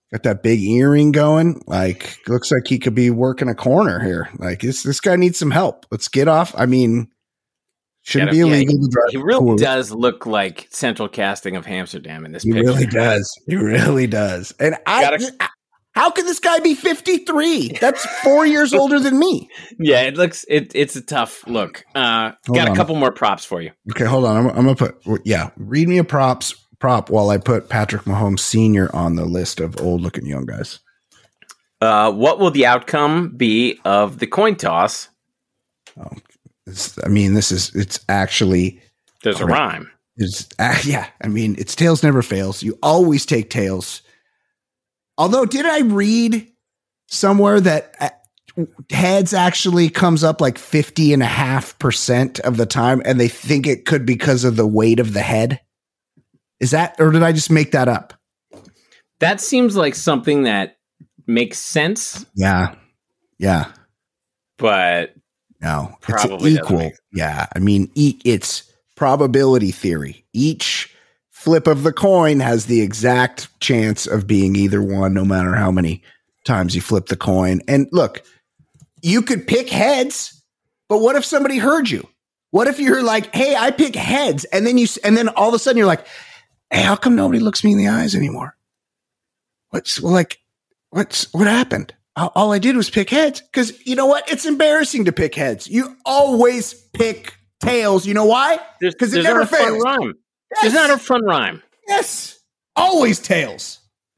Got that big earring going. Like, looks like he could be working a corner here. Like, this this guy needs some help. Let's get off. I mean, shouldn't Yeah, be yeah, illegal he, to drive. he really cool. does look like central casting of Amsterdam in this He picture. really does. He really does. And I, Gotta- I how could this guy be fifty-three? That's four years older than me. Yeah, it looks it. It's a tough look. Uh, Hold got on. a couple more props for you. Okay, hold on. I'm, I'm gonna put yeah. Read me a props prop while I put Patrick Mahomes Senior on the list of old looking young guys. Uh, what will the outcome be of the coin toss? Oh, it's, I mean, this is it's actually There's a Correct. rhyme. is uh, yeah. I mean, it's tails never fails. You always take tails. Although, did I read somewhere that uh, heads actually comes up like fifty and a half percent of the time, and they think it could because of the weight of the head? Is that, or did I just make that up? That seems like something that makes sense, Yeah. Yeah. but No, Probably it's doesn't equal. make- Yeah. I mean, e- it's probability theory. Each flip of the coin has the exact chance of being either one, no matter how many times you flip the coin. And look, you could pick heads, but what if somebody heard you? What if you're like, hey, I pick heads. And then you, s- and then all of a sudden you're like, hey, how come nobody looks me in the eyes anymore? What's well, like, what's, what happened? All all I did was pick heads. Cause you know what? It's embarrassing to pick heads. You always pick tails. You know why? there's, 'Cause it there's never not a fun fails. rhyme. Yes. There's not a fun rhyme. Yes. Always tails.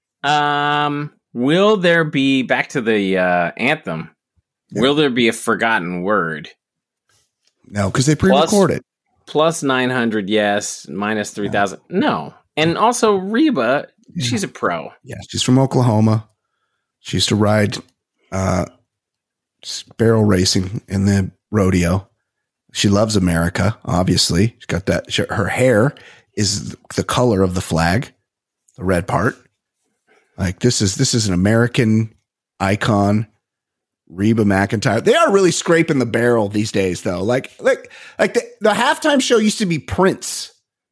Um, will there be back to the uh, anthem? Yeah. Will there be a forgotten word? No, because they pre-record it. Plus nine hundred, yes. Minus three thousand, no. And also Reba, Yeah. she's a pro. Yeah, she's from Oklahoma. She used to ride uh, s- barrel racing in the rodeo. She loves America, obviously. She's got that. She, her hair is the color of the flag, the red part. Like this is this is an American icon, Reba McEntire. They are really scraping the barrel these days, though. Like like like the, the halftime show used to be Prince.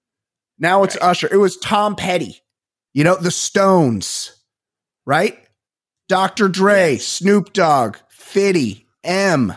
Now it's Usher. It was Tom Petty. You know, the Stones, right? Doctor Dre, Snoop Dogg, Fitty, M,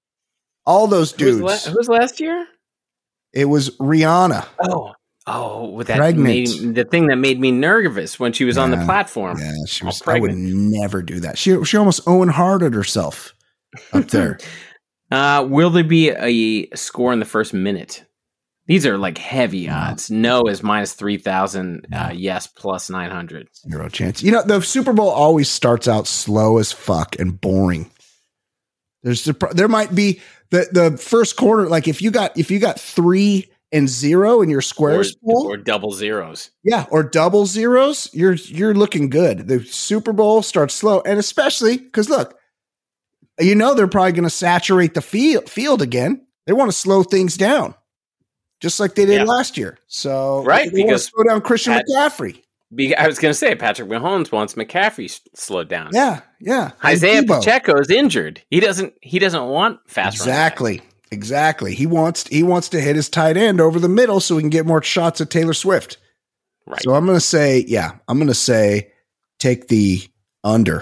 all those Who's, dudes. la- who's last year? It was Rihanna. Oh, oh, with that Pregnant. made, the thing that made me nervous when she was on the Yeah, platform. Yeah, she All was. I would pregnant. never do that. She she almost Owen Harted herself up there. Uh, will there be a score in the first minute? These are like heavy odds. No is minus three thousand. Uh, yes, plus nine hundred. Zero chance. You know, the Super Bowl always starts out slow as fuck and boring. There's the, pro- there might be the the first quarter. Like if you got if you got three and zero in your Or, squares pool, or double zeros. yeah, or double zeros, you're you're looking good. The Super Bowl starts slow, and especially because look, you know they're probably going to saturate the field field again. They want to slow things down, just like they did Yeah. last year. So Right, they wanna because slow down Christian Pat- McCaffrey. Be- I was going to say Patrick Mahomes wants McCaffrey s- slowed down. Yeah, yeah. Isaiah And Debo. Pacheco is injured. He doesn't. He doesn't want fast. running backs. Exactly. Exactly. He wants he wants to hit his tight end over the middle so he can get more shots at Taylor Swift. Right. So I'm going to say, yeah, I'm going to say take the under.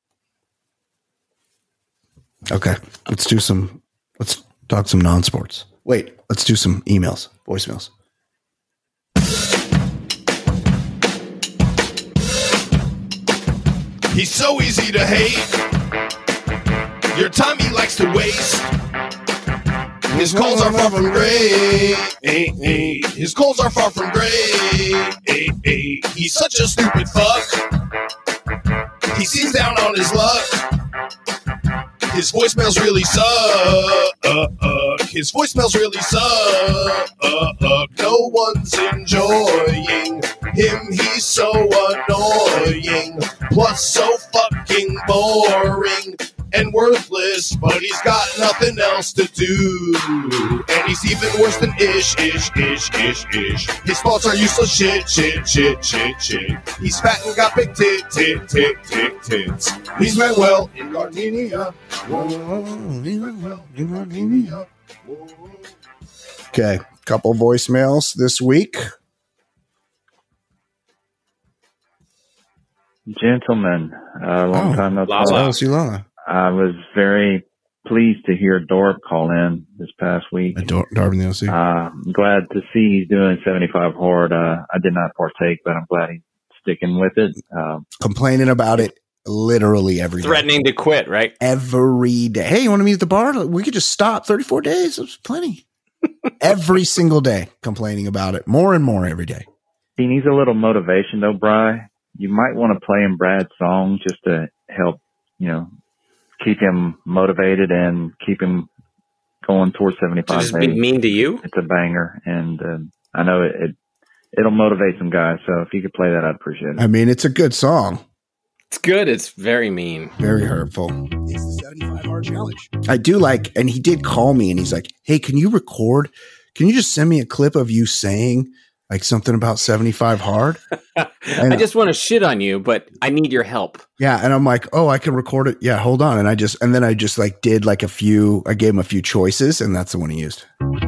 Okay. Let's do some let's talk some non-sports. Wait, let's do some emails, voicemails. He's so easy to hate. Your time he likes to waste. His calls are far from great. His calls are far from great. He's such a stupid fuck. He seems down on his luck. His voicemails really suck. His voicemails really suck. No one's enjoying him. He's so annoying. Plus so fucking boring and worthless, but he's got nothing else to do. And he's even worse than ish, ish, ish, ish, ish. His thoughts are useless shit, shit, shit, shit, shit. He's fat and got big tit, tit, tit, tit, tits. He's Manuel in Gardenia. Okay, couple voicemails this week. Gentlemen, a uh, long Oh, time no Lala. talk. Oh, see Lala. I was very pleased to hear Dorp call in this past week. Dar- Darwin the O C. Uh, I'm glad to see he's doing seventy-five hard. Uh, I did not partake, but I'm glad he's sticking with it. Um, Complaining about it literally every day. Threatening to quit, right? Every day. Hey, you want to meet at the bar? We could just stop. thirty-four days. That's plenty. Every single day complaining about it. More and more every day. he needs a little motivation, though, Bri. You might want to play him Brad's song just to help, you know, keep him motivated and keep him going towards seventy-five To just be days. mean to you? It's a banger, and um, I know it, it, it'll motivate some guys. So if you could play that, I'd appreciate it. I mean, it's a good song. It's good. It's very mean. Very hurtful. It's the seventy-five hard challenge. I do like, and he did call me and he's like, hey, can you record? Can you just send me a clip of you saying like something about seventy-five hard? I just want to shit on you, but I need your help. Yeah. And I'm like, oh, I can record it. Yeah, hold on. And I just, and then I just like did like a few, I gave him a few choices and that's the one he used.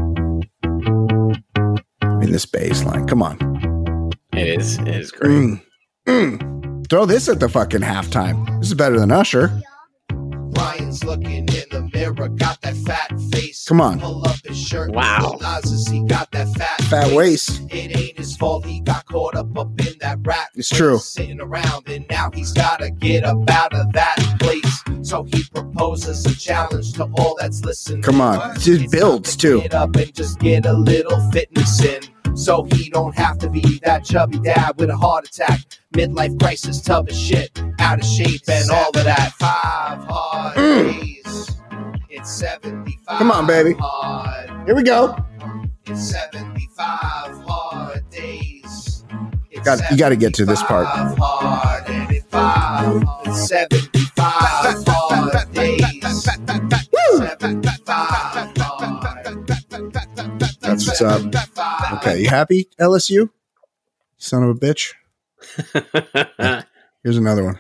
I mean, this bass line, come on. It is. It is great. Mm, mm. Throw this at the fucking halftime. This is better than Usher. Ryan's looking in the mirror, got that fat face. Come on. Pull up his shirt. Wow. Realizes he got that fat Fat waist. It ain't his fault he got caught up up in that rat. It's race, true. Sitting around and now he's gotta get up out of that place. So he proposes a challenge to all that's listening. Come on. It just builds too. Get up and just get a little fitness in. So he don't have to be that chubby dad with a heart attack. Midlife crisis, tub of shit, out of shape and all of that. Five hard Mm. days. It's seventy-five. Come on, baby. Hard. Here we go. It's seventy-five hard days. It's Got- you gotta get to this part. seventy-five Hard and it five. It's seventy-five hard days. seventy-five hard. That's what's up. Okay, you happy, L S U? Son of a bitch. Here's another one.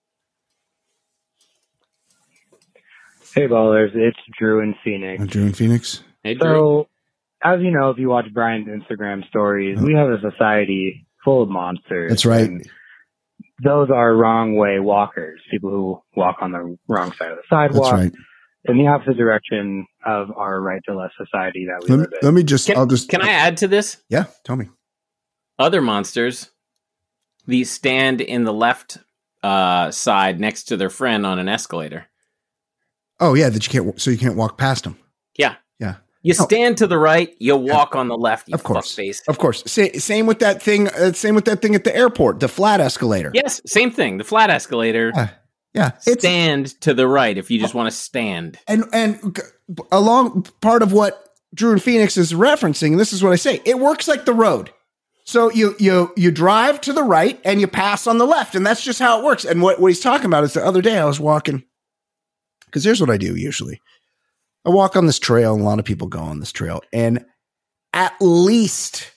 Hey, ballers, it's Drew in Phoenix. Uh, Drew in Phoenix. Hey, Drew. So, as you know, if you watch Brian's Instagram stories, we have a society full of monsters. That's right. And those are wrong way walkers, people who walk on the wrong side of the sidewalk, That's right. in the opposite direction of our right to less society that we Let me, live in. let me just, Can, I'll just, can I add to this? yeah, tell me. Other monsters, these stand in the left uh, side next to their friend on an escalator. Oh, yeah, that you can't, so you can't walk past them. Yeah. Yeah. You Oh. stand to the right, you walk on the left, you Of course. fuckface. Of course. Sa- same with that thing, uh, same with that thing at the airport, the flat escalator. Yes, same thing. The flat escalator. Yeah. Yeah. It's, Stand to the right if you just want to stand. and, and g- along part of what Drew in Phoenix is referencing, and this is what I say, it works like the road. So you you you drive to the right and you pass on the left, and that's just how it works. And what, what he's talking about is the other day I was walking, because here's what I do usually. I walk on this trail, and a lot of people go on this trail, and at least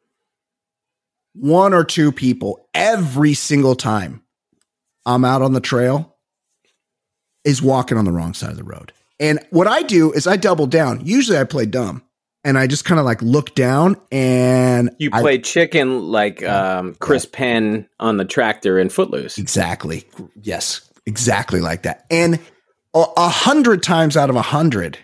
one or two people every single time I'm out on the trail is walking on the wrong side of the road. And what I do is I double down. Usually I play dumb. And I just kind of like look down and You I- play chicken like um, Chris Penn on the tractor in Footloose. exactly. Yes, exactly like that. And a, a hundred times out of a hundred,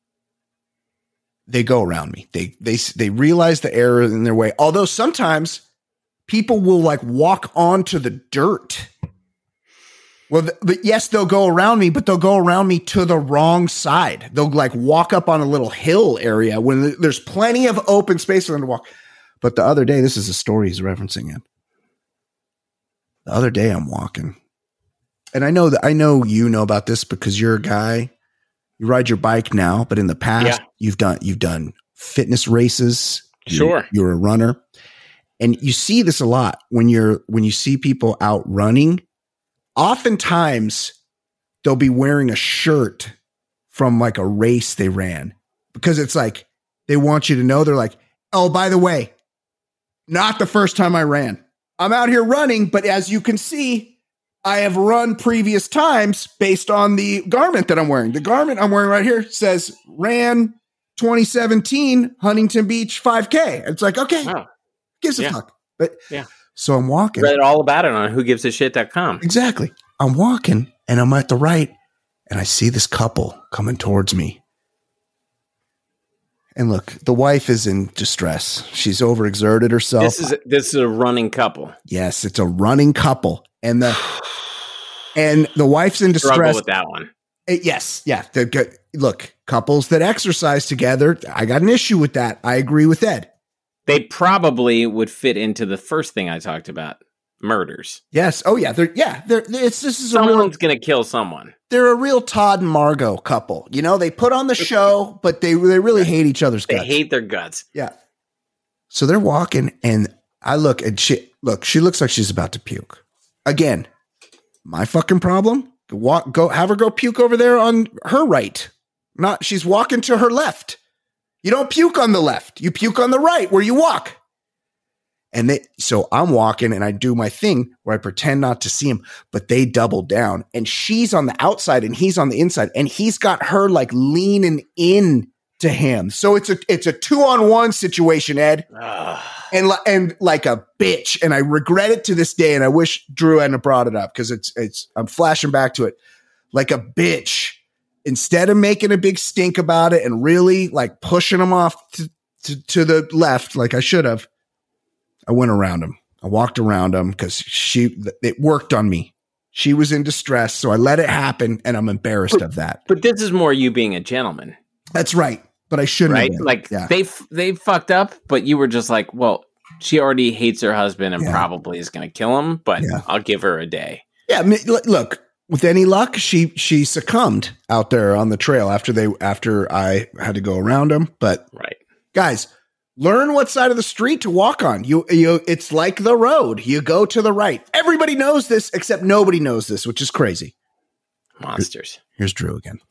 they go around me. They they they realize the error in their way. Although sometimes people will like walk onto the dirt. Well, th- but yes, they'll go around me, but they'll go around me to the wrong side. They'll like walk up on a little hill area when th- there's plenty of open space for them to walk. But the other day, this is a story he's referencing it. The other day I'm walking, and I know that I know you know about this because you're a guy. You ride your bike now, but in the past Yeah. you've done you've done fitness races. You- Sure. you're a runner, and you see this a lot when you're when you see people out running. Oftentimes, they'll be wearing a shirt from like a race they ran because it's like they want you to know they're like, oh, by the way, not the first time I ran. I'm out here running, but as you can see, I have run previous times based on the garment that I'm wearing. The garment I'm wearing right here says ran twenty seventeen Huntington Beach five K. It's like, okay, Oh, gives a Yeah. fuck. But Yeah. So I'm walking. Read all about it on who gives a shit dot com. Exactly. I'm walking and I'm at the right and I see this couple coming towards me. And look, the wife is in distress. She's overexerted herself. This is this is a running couple. Yes, it's a running couple. And the and the wife's in distress. Struggle with that one. It, yes, yeah. The, good- look, couples that exercise together, I got an issue with that. I agree with Ed. They probably would fit into the first thing I talked about, murders. Yes. Oh yeah. They're yeah. They're it's this is a real, Someone's gonna kill someone. they're a real Todd and Margot couple. You know, they put on the show, but they they really hate each other's They guts. hate their guts. Yeah. So they're walking, and I look, and she look. She looks like she's about to puke. Again, my fucking problem. Walk, go, have her go puke over there on her right. Not, she's walking to her left. You don't puke on the left. You puke on the right where you walk. And they, so I'm walking, and I do my thing where I pretend not to see him, but they double down, and she's on the outside, and he's on the inside, and he's got her like leaning in to him. So it's a it's a two on one situation, Ed. And, li- and like a bitch. And I regret it to this day. And I wish Drew hadn't brought it up because it's, it's, I'm flashing back to it like a bitch. Instead of making a big stink about it and really like pushing him off to, to, to the left, like I should have, I went around him. I walked around him because she, it worked on me. She was in distress. So I let it happen. And I'm embarrassed But, of that. but this is more you being a gentleman. That's right. But I shouldn't right? have been. Like yeah. they they fucked up, but you were just like, well, she already hates her husband and Yeah. probably is going to kill him, but Yeah. I'll give her a day. Yeah, I mean, l- look, with any luck, she she succumbed out there on the trail after they after I had to go around them. But Right. guys, learn what side of the street to walk on. You you it's like the road. You go to the right. Everybody knows this except nobody knows this, which is crazy. Monsters. Here's Drew again.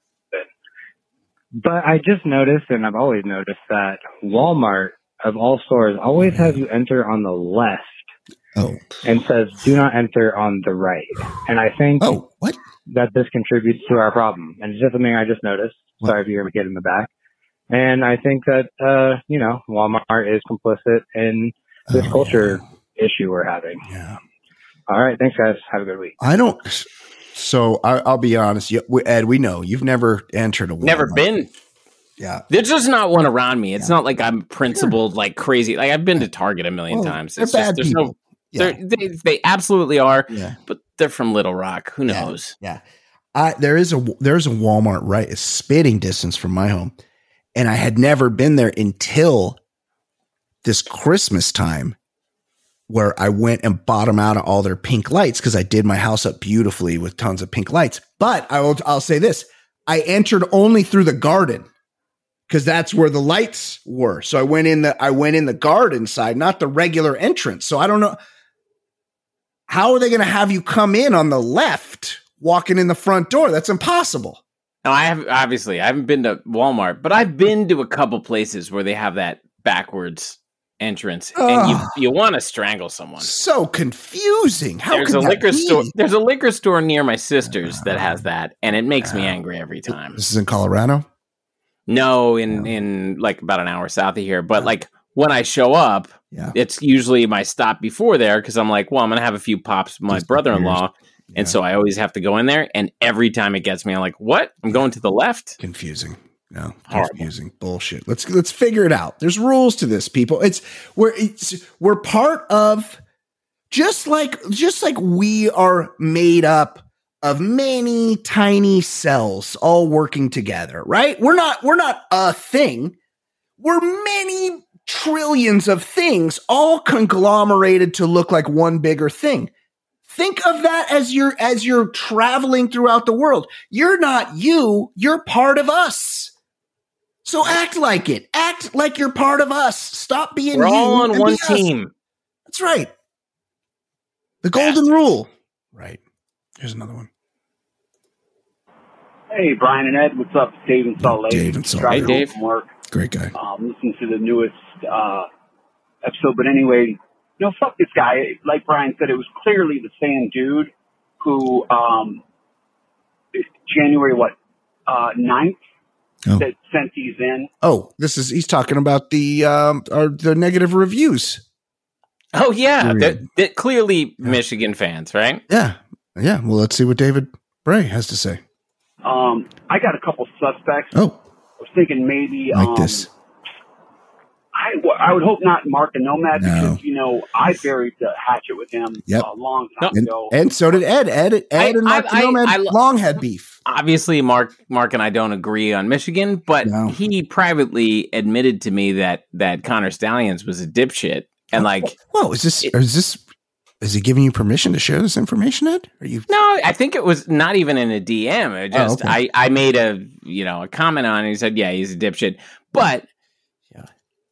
But I just noticed, and I've always noticed, that Walmart, of all stores, always has you enter on the left Oh. and says, do not enter on the right. And I think Oh, what? that this contributes to our problem. And it's just something I just noticed. What? Sorry if you hear me get in the back. And I think that, uh, you know, Walmart is complicit in this Oh, culture issue we're having. Yeah. All right. Thanks, guys. Have a good week. I don't so I, I'll be honest, you, Ed, we know you've never entered a Walmart. Never been. Yeah. There's just not one around me. It's not like I'm principled like crazy. Like I've been to Target a million Well, times. they're It's just bad there's people. no. Yeah. they're- They they absolutely are, Yeah. but they're from Little Rock. Who Yeah. knows? Yeah. I there is a there's a Walmart right a spitting distance from my home. And I had never been there until this Christmas time where I went and bought them out of all their pink lights because I did my house up beautifully with tons of pink lights. But I will I'll say this. I entered only through the garden because that's where the lights were. So I went in the I went in the garden side, not the regular entrance. So I don't know. How are they going to have you come in on the left, walking in the front door? That's impossible. Now I have obviously I haven't been to Walmart, but I've been to a couple places where they have that backwards entrance, and you Ugh. you want to strangle someone. So confusing. How There's could a that liquor be? store. There's a liquor store near my sister's that has that, and it makes me angry every time. This is in Colorado. No, in in like about an hour south of here, but like when I show up, Yeah. it's usually my stop before there because I'm like, well, I'm gonna have a few pops with my Just brother-in-law, Yeah. and so I always have to go in there. And every time it gets me, I'm like, what? I'm going to the left. Confusing. No, Horrible. confusing bullshit. Let's let's figure it out. There's rules to this, people. It's we're it's we're part of just like just like we are made up of many tiny cells all working together, right? We're not we're not a thing. We're many trillions of things all conglomerated to look like one bigger thing. Think of that as you're as you're traveling throughout the world. You're not you, you're part of us. So act like it. Act like you're part of us. Stop being We're you. all on and one be us. team. That's right. The golden rule. Right. Here's another one. Hey, Brian and Ed, what's up? Dave in Salt Lake. Dave in Salt Driving Lake. home Hey, Dave. from work. Great guy. Um, listening to the newest uh, episode. But anyway, you know, fuck this guy. Like Brian said, it was clearly the same dude who, um, January, what, uh, ninth, Oh. that sent these in. Oh, this is he's talking about the um or the negative reviews. Oh yeah, Period. they're, they're clearly Michigan fans, right? Yeah. Yeah. Well, let's see what David Bray has to say. Um, I got a couple suspects. Oh, I was thinking maybe like um, this. I, w- I would hope not Mark the Nomad No. because, you know, I buried the hatchet with him Yep. a long time And, ago. and so did Ed. Ed, Ed I- and Mark I- I- Nomad I lo- long had beef. Obviously, Mark, Mark, and I don't agree on Michigan, but No. he privately admitted to me that that Connor Stallions was a dipshit, and like, Whoa, is this, is this, is he giving you permission to share this information, Ed? Are you? no, I think it was not even in a D M. It just Oh, okay. I I made a you know a comment on it. And he said, yeah, he's a dipshit, but Yeah.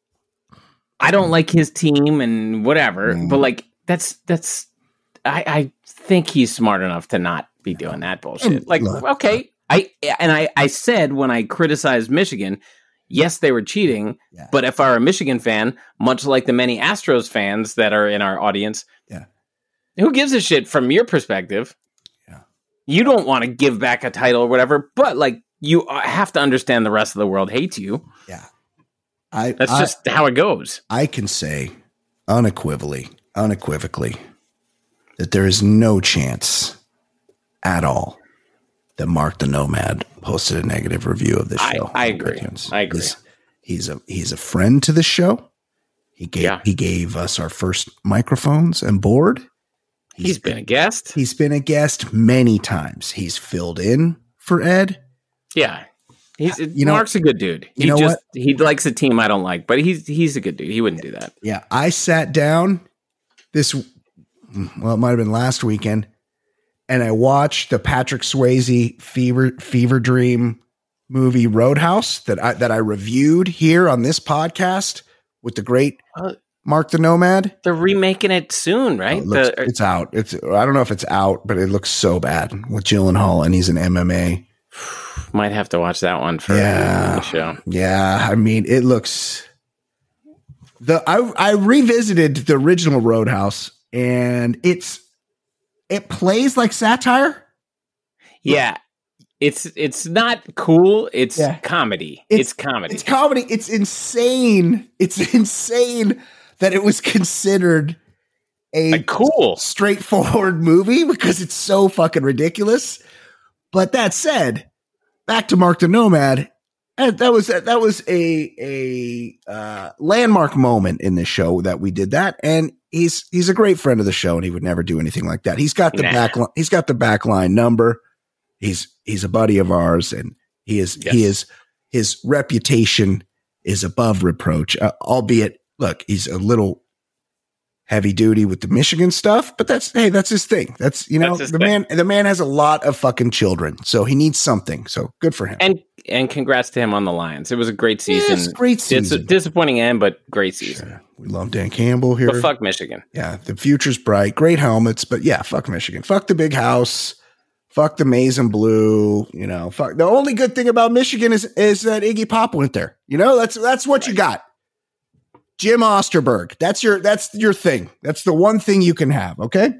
I don't like his team and whatever. Mm. But like, that's that's I I think he's smart enough to not be doing that bullshit. And Like, look, okay, I and I I said when I criticized Michigan, yes, they were cheating. Yeah. But if I were a Michigan fan, much like the many Astros fans that are in our audience, Yeah. who gives a shit from your perspective? Yeah. You don't want to give back a title or whatever, but like you have to understand the rest of the world hates you. Yeah. I, That's I, just how it goes. I can say unequivocally, unequivocally that there is no chance at all that Mark the Nomad posted a negative review of this I- show. I on agree. iTunes. I agree. He's, he's a he's a friend to the show. He gave Yeah. he gave us our first microphones and board. He's been a guest. He's been a guest many times. He's filled in for Ed. Yeah. He's You know- Mark's a good dude. He you know just he likes a team I don't like, but he's he's a good dude. He wouldn't do that. Yeah, I sat down this, well, it might have been last weekend, and I watched the Patrick Swayze Fever Fever Dream movie Roadhouse that I that I reviewed here on this podcast with the great Uh, Mark the Nomad. They're remaking it soon, Oh, right? it looks- The- it's out. It's I don't know if it's out, but it looks so bad with Gyllenhaal, and he's an M M A. might have to watch that one for Yeah. the show. Yeah, I mean, it looks. The I I revisited the original Roadhouse, and it's it plays like satire. Yeah. It's it's not cool. It's Yeah. comedy. It's- It's, comedy. It's comedy. It's insane. It's insane that it was considered a Like, cool. straightforward movie because it's so fucking ridiculous. But that said, back to Mark the Nomad, and that was that was a a uh, landmark moment in this show that we did that, and he's he's a great friend of the show, and he would never do anything like that. He's got the Nah. back he's got the backline number. He's he's a buddy of ours, and he is he Yes. is his reputation is above reproach. Uh, albeit, look, he's a little heavy duty with the Michigan stuff, but that's hey, that's his thing. That's you know That's his the thing. man. The man has a lot of fucking children, so he needs something. So good for him. And and congrats to him on the Lions. It was a great season. Yes, great It's a season. disappointing end, but great season. Sure. We love Dan Campbell here. But fuck Michigan. Yeah, the future's bright. Great helmets, but yeah, fuck Michigan. Fuck the big house. Fuck the maize and blue. You know, fuck. The only good thing about Michigan is is that Iggy Pop went there. You know, that's that's what you got. Jim Osterberg. That's your that's your thing. That's the one thing you can have. Okay.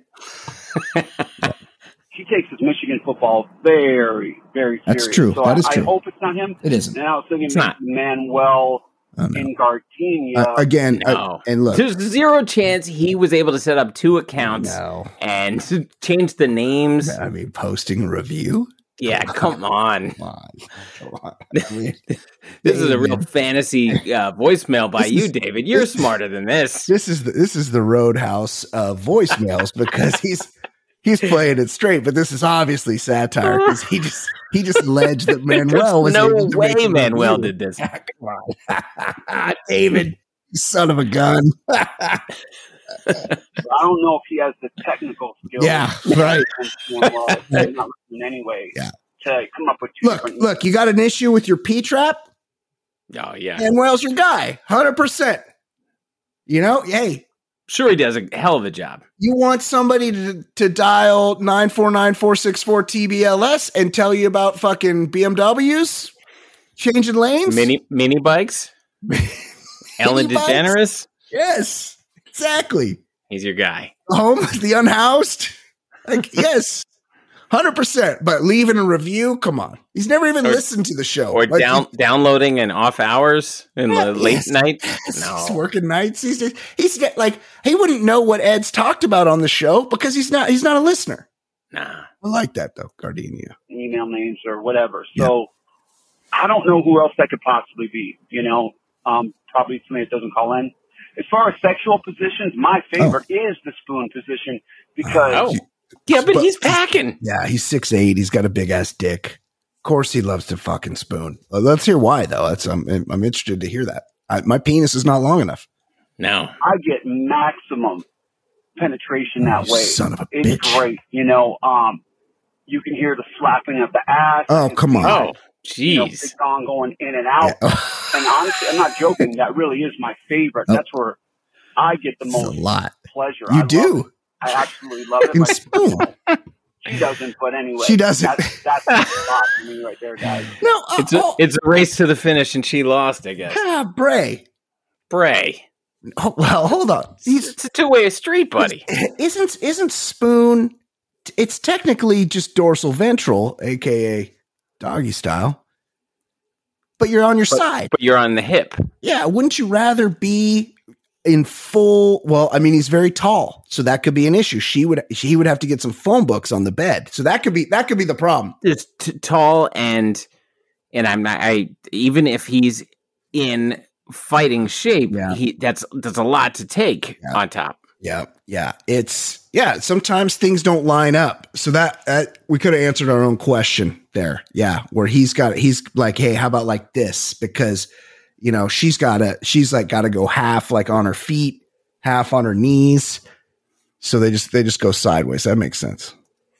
He takes his Michigan football very, very serious. That's true. So That I, is true. I hope it's not him. It isn't. And I was thinking It's not. Manuel Oh, no. in Gardenia. Uh, again, uh, No. and look, There's zero chance he was able to set up two accounts no. and change the names. I mean, posting a review. Yeah, come on. Come on, come on. I mean, This is a real David. fantasy uh, voicemail by This you, is- David. You're this- smarter than this. This is the this is the Roadhouse of voicemails because he's he's playing it straight, but this is obviously satire because he just he just alleged that Manuel was There's no able to way make a Manuel review. did this. Come on, David, you son of a gun. I don't know if he has the technical skills. Yeah, right. Manuel, I'm not listening anyway. Yeah. To come up with two Look, different. look, you got an issue with your P trap? Oh yeah, Manuel's your guy, one hundred percent. You know, hey, sure he does a hell of a job. you want somebody to, to dial nine four nine four six four T B L S and tell you about fucking B M Ws changing lanes? Mini mini bikes, Ellen Mini bikes? DeGeneres. Yes, exactly. He's your guy. Home, the unhoused. Like, yes. hundred percent. But leaving a review, come on. He's never even Or- listened to the show. Or Like, down, downloading in off hours in Yeah, the late yes. night. He's No, working nights. He's just, he's get, like he wouldn't know what Ed's talked about on the show because he's not he's not a listener. nah. I like that though, Gardenia. email names or whatever. So I don't know who else that could possibly be, you know, um, probably somebody that doesn't call in. As far as sexual positions, my favorite is the spoon position because Oh, yeah, but But- he's packing. Yeah, he's six eight. He's got a big ass dick. Of course, he loves to fucking spoon. Uh, let's hear why though. That's I'm I'm interested to hear that. I, my penis is not long enough. No, I get maximum penetration that You way. son of a It's bitch. great. You know, um, you can hear the slapping of the ass. Oh, You can come see, on. oh, You know, jeez. big dong going in and out. Yeah. And honestly, I'm not joking. That really is my favorite. Oh. That's where I get the It's a most lot. pleasure. I You love do. it. I absolutely love it. In Like, spoon. she doesn't, but anyway. She doesn't. That's, that's a lot for me right there, guys. No, uh, It's a, oh, it's a race to the finish, and she lost, I guess. ah, Bray. Bray. Oh, well, hold on. He's It's a two-way street, buddy. isn't isn't spoon? It's technically just dorsal ventral, aka doggy style. But you're on your side. But you're on the hip. Yeah, wouldn't you rather be in full? Well, I mean, he's very tall, so that could be an issue. She would he would have to get some phone books on the bed, so that could be that could be the problem. It's t- tall and and I'm not. I even if he's in fighting shape, Yeah. he that's that's a lot to take Yeah. on top. Yeah, yeah, it's yeah. Sometimes things don't line up, so that, that we could have answered our own question there. Yeah, where he's got he's like, hey, how about like this? Because you know she's got to she's like got to go half like on her feet, half on her knees. So they just they just go sideways. That makes sense.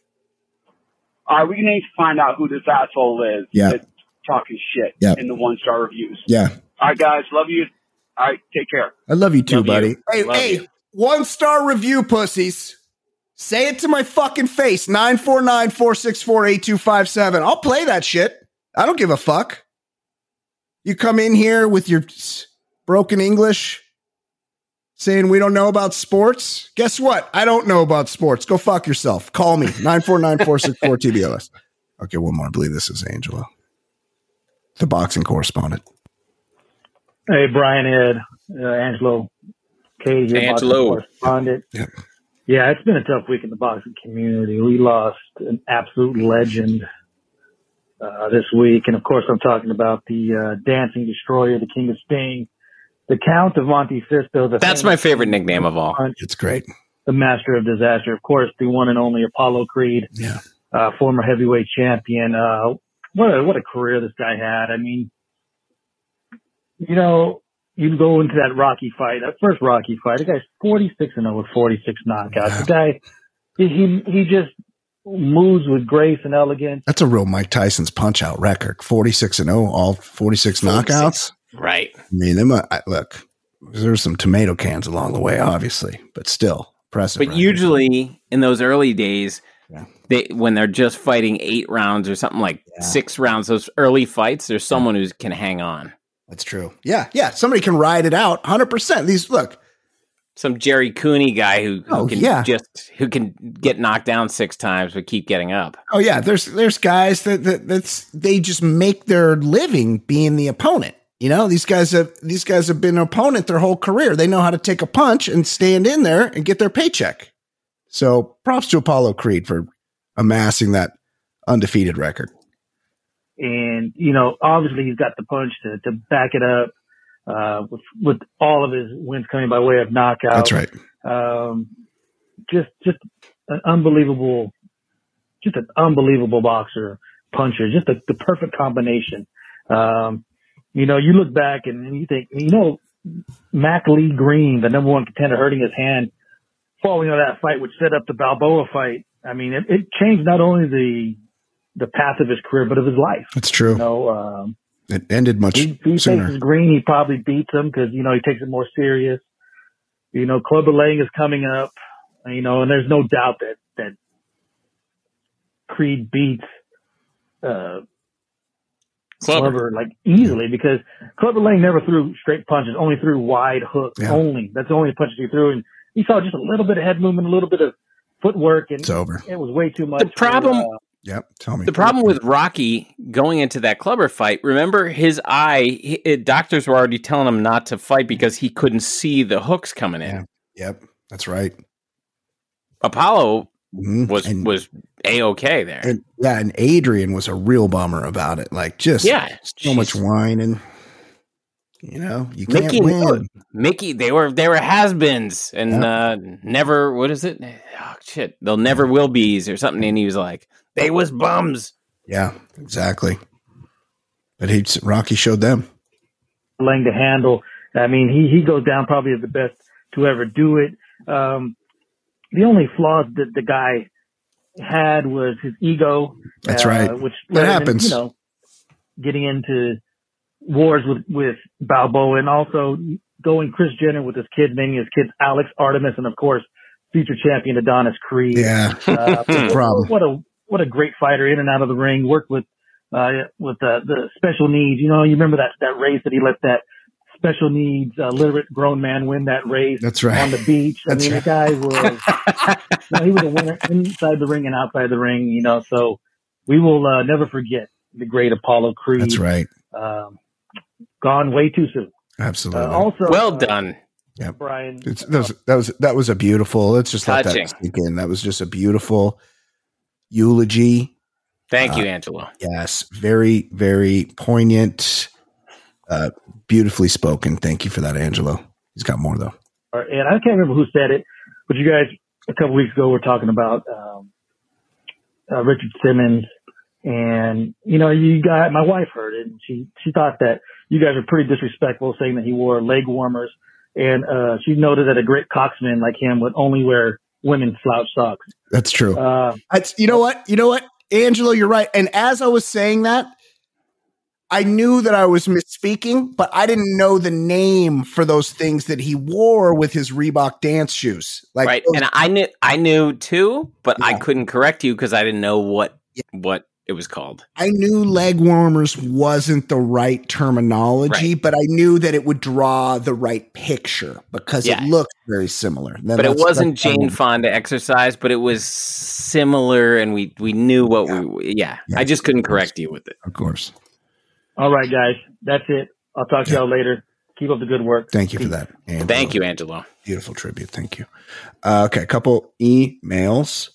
All right, we need to find out who this asshole is Yeah. that's talking shit Yeah. in the one-star reviews. Yeah, All right, guys, love you. All right, take care. I love you too, Love buddy. you. Hey, Love hey, you. one star review, pussies. Say it to my fucking face. nine four nine, four six four, eight two five seven. I'll play that shit. I don't give a fuck. You come in here with your s- broken English saying we don't know about sports. Guess what? I don't know about sports. Go fuck yourself. Call me. nine four nine, four six four, T B L S. Okay, one more. I believe this is Angelo, the boxing correspondent. Hey, Brian, Ed, uh, Angelo, Katie, your boxing Angelo. correspondent. Yeah. Yeah, it's been a tough week in the boxing community. We lost an absolute legend uh, this week, and of course, I'm talking about the uh, dancing destroyer, the King of Sting, the Count of Monte Fisto. The That's famous my favorite nickname of all. punch, It's great. the Master of Disaster, of course, the one and only Apollo Creed, Yeah. uh, former heavyweight champion. Uh, what a what a career this guy had. I mean, you know, you go into that Rocky fight, that first Rocky fight. The guy's forty-six and oh with forty-six knockouts. The guy, he he, he just moves with grace and elegance. That's a real Mike Tyson's punch out record. forty-six and oh, all forty-six knockouts. Right. I mean, they might, I, look, there's some tomato cans along the way, obviously, but still impressive. But record. usually in those early days, Yeah. they when they're just fighting eight rounds or something like Yeah. six rounds, those early fights, there's someone who can hang on. That's true. Yeah, yeah. Somebody can ride it out one hundred percent. These, look, Some Jerry Cooney guy who, who Oh, can yeah. just who can get knocked down six times but keep getting up. oh yeah, there's there's guys that, that that's they just make their living being the opponent. You know, these guys have these guys have been an opponent their whole career. They know how to take a punch and stand in there and get their paycheck. So props to Apollo Creed for amassing that undefeated record. And, you know, obviously he's got the punch to, to back it up, uh, with, with all of his wins coming by way of knockout. That's right. Um, just, just an unbelievable, just an unbelievable boxer, puncher, just the, the perfect combination. Um, you know, you look back and, and you think, you know, Mac Lee Green, the number one contender, hurting his hand, following on that fight, which set up the Balboa fight. I mean, it, it changed not only the, the path of his career, but of his life. That's true. You know, um, It ended much he, he sooner. faces Green, he probably beats him because, you know, he takes it more serious. You know, Clubber Lang is coming up, you know, and there's no doubt that, that Creed beats, uh, Clubber. Clubber like easily because Clubber Lang never threw straight punches, only threw wide hooks Yeah. only. That's the only punches he threw. And you saw just a little bit of head movement, a little bit of footwork, and It's over. it was way too much. The problem, for, uh, Yep. Tell me. the problem with Rocky going into that clubber fight. Remember, his eye. He, it, doctors were already telling him not to fight because he couldn't see the hooks coming in. Yeah. Yep. That's right. Apollo Mhm. was And- was a okay there. And yeah, and Adrian was a real bummer about it. Like, just Yeah, so much jeez. wine, and you know, you can't Mickey, win. Mickey, they were they were has-beens and Yep. uh, never. What is it? Oh, shit, they'll never will be's or something. And he was like, they was bums. Yeah, exactly. But he Rocky showed them. laying to handle. I mean, he, he goes down probably as the best to ever do it. Um, the only flaws that the guy had was his ego. That's uh, right. Which That led him, happens. You know, getting into wars with, with Balboa, and also going Chris Jenner with his kid, naming his kids Alex, Artemis, and of course, future champion Adonis Creed. Yeah, Uh, no problem. what a, what a great fighter in and out of the ring. Worked with, uh, with the, the special needs. You know, you remember that, that race that he let that special needs, uh, literate grown man win that race. That's right. On the beach. I That's mean, right. the guy was, you know, he was a winner inside the ring and outside the ring, you know, so we will, uh, never forget the great Apollo Creed. That's right. Um, gone way too soon. Absolutely. Uh, also, Well uh, done. Yep. Brian. It's, that was that was that was a beautiful. Let's just let Touching. that sink in. That was just a beautiful eulogy. Thank you, Uh, Angelo. Yes, very very poignant, uh, beautifully spoken. Thank you for that, Angelo. He's got more though. And I can't remember who said it, but you guys a couple weeks ago were talking about um, uh, Richard Simmons, and you know, you got my wife heard it, and she she thought that you guys were pretty disrespectful, saying that he wore leg warmers, and uh, she noted that a great coxman like him would only wear women's slouch socks. That's true. Uh, That's, you know what? You know what, Angelo, you're right. And as I was saying that, I knew that I was misspeaking, but I didn't know the name for those things that he wore with his Reebok dance shoes. Like, Right, those- and I knew I knew too, but I Yeah. couldn't correct you because I didn't know what what it was called. I knew leg warmers wasn't the right terminology, Right. but I knew that it would draw the right picture because Yeah. it looked very similar. Then But it that's- wasn't that's- Jane Fonda exercise, but it was similar, and we we knew what Yeah. we yeah. Yeah. I just couldn't correct you with it. Of course. all right, guys, that's it. I'll talk to Yeah. y'all later. Keep up the good work. Thank you for that, Angelo. Thank you, Angelo. Beautiful tribute. Thank you. Uh, okay, a couple emails.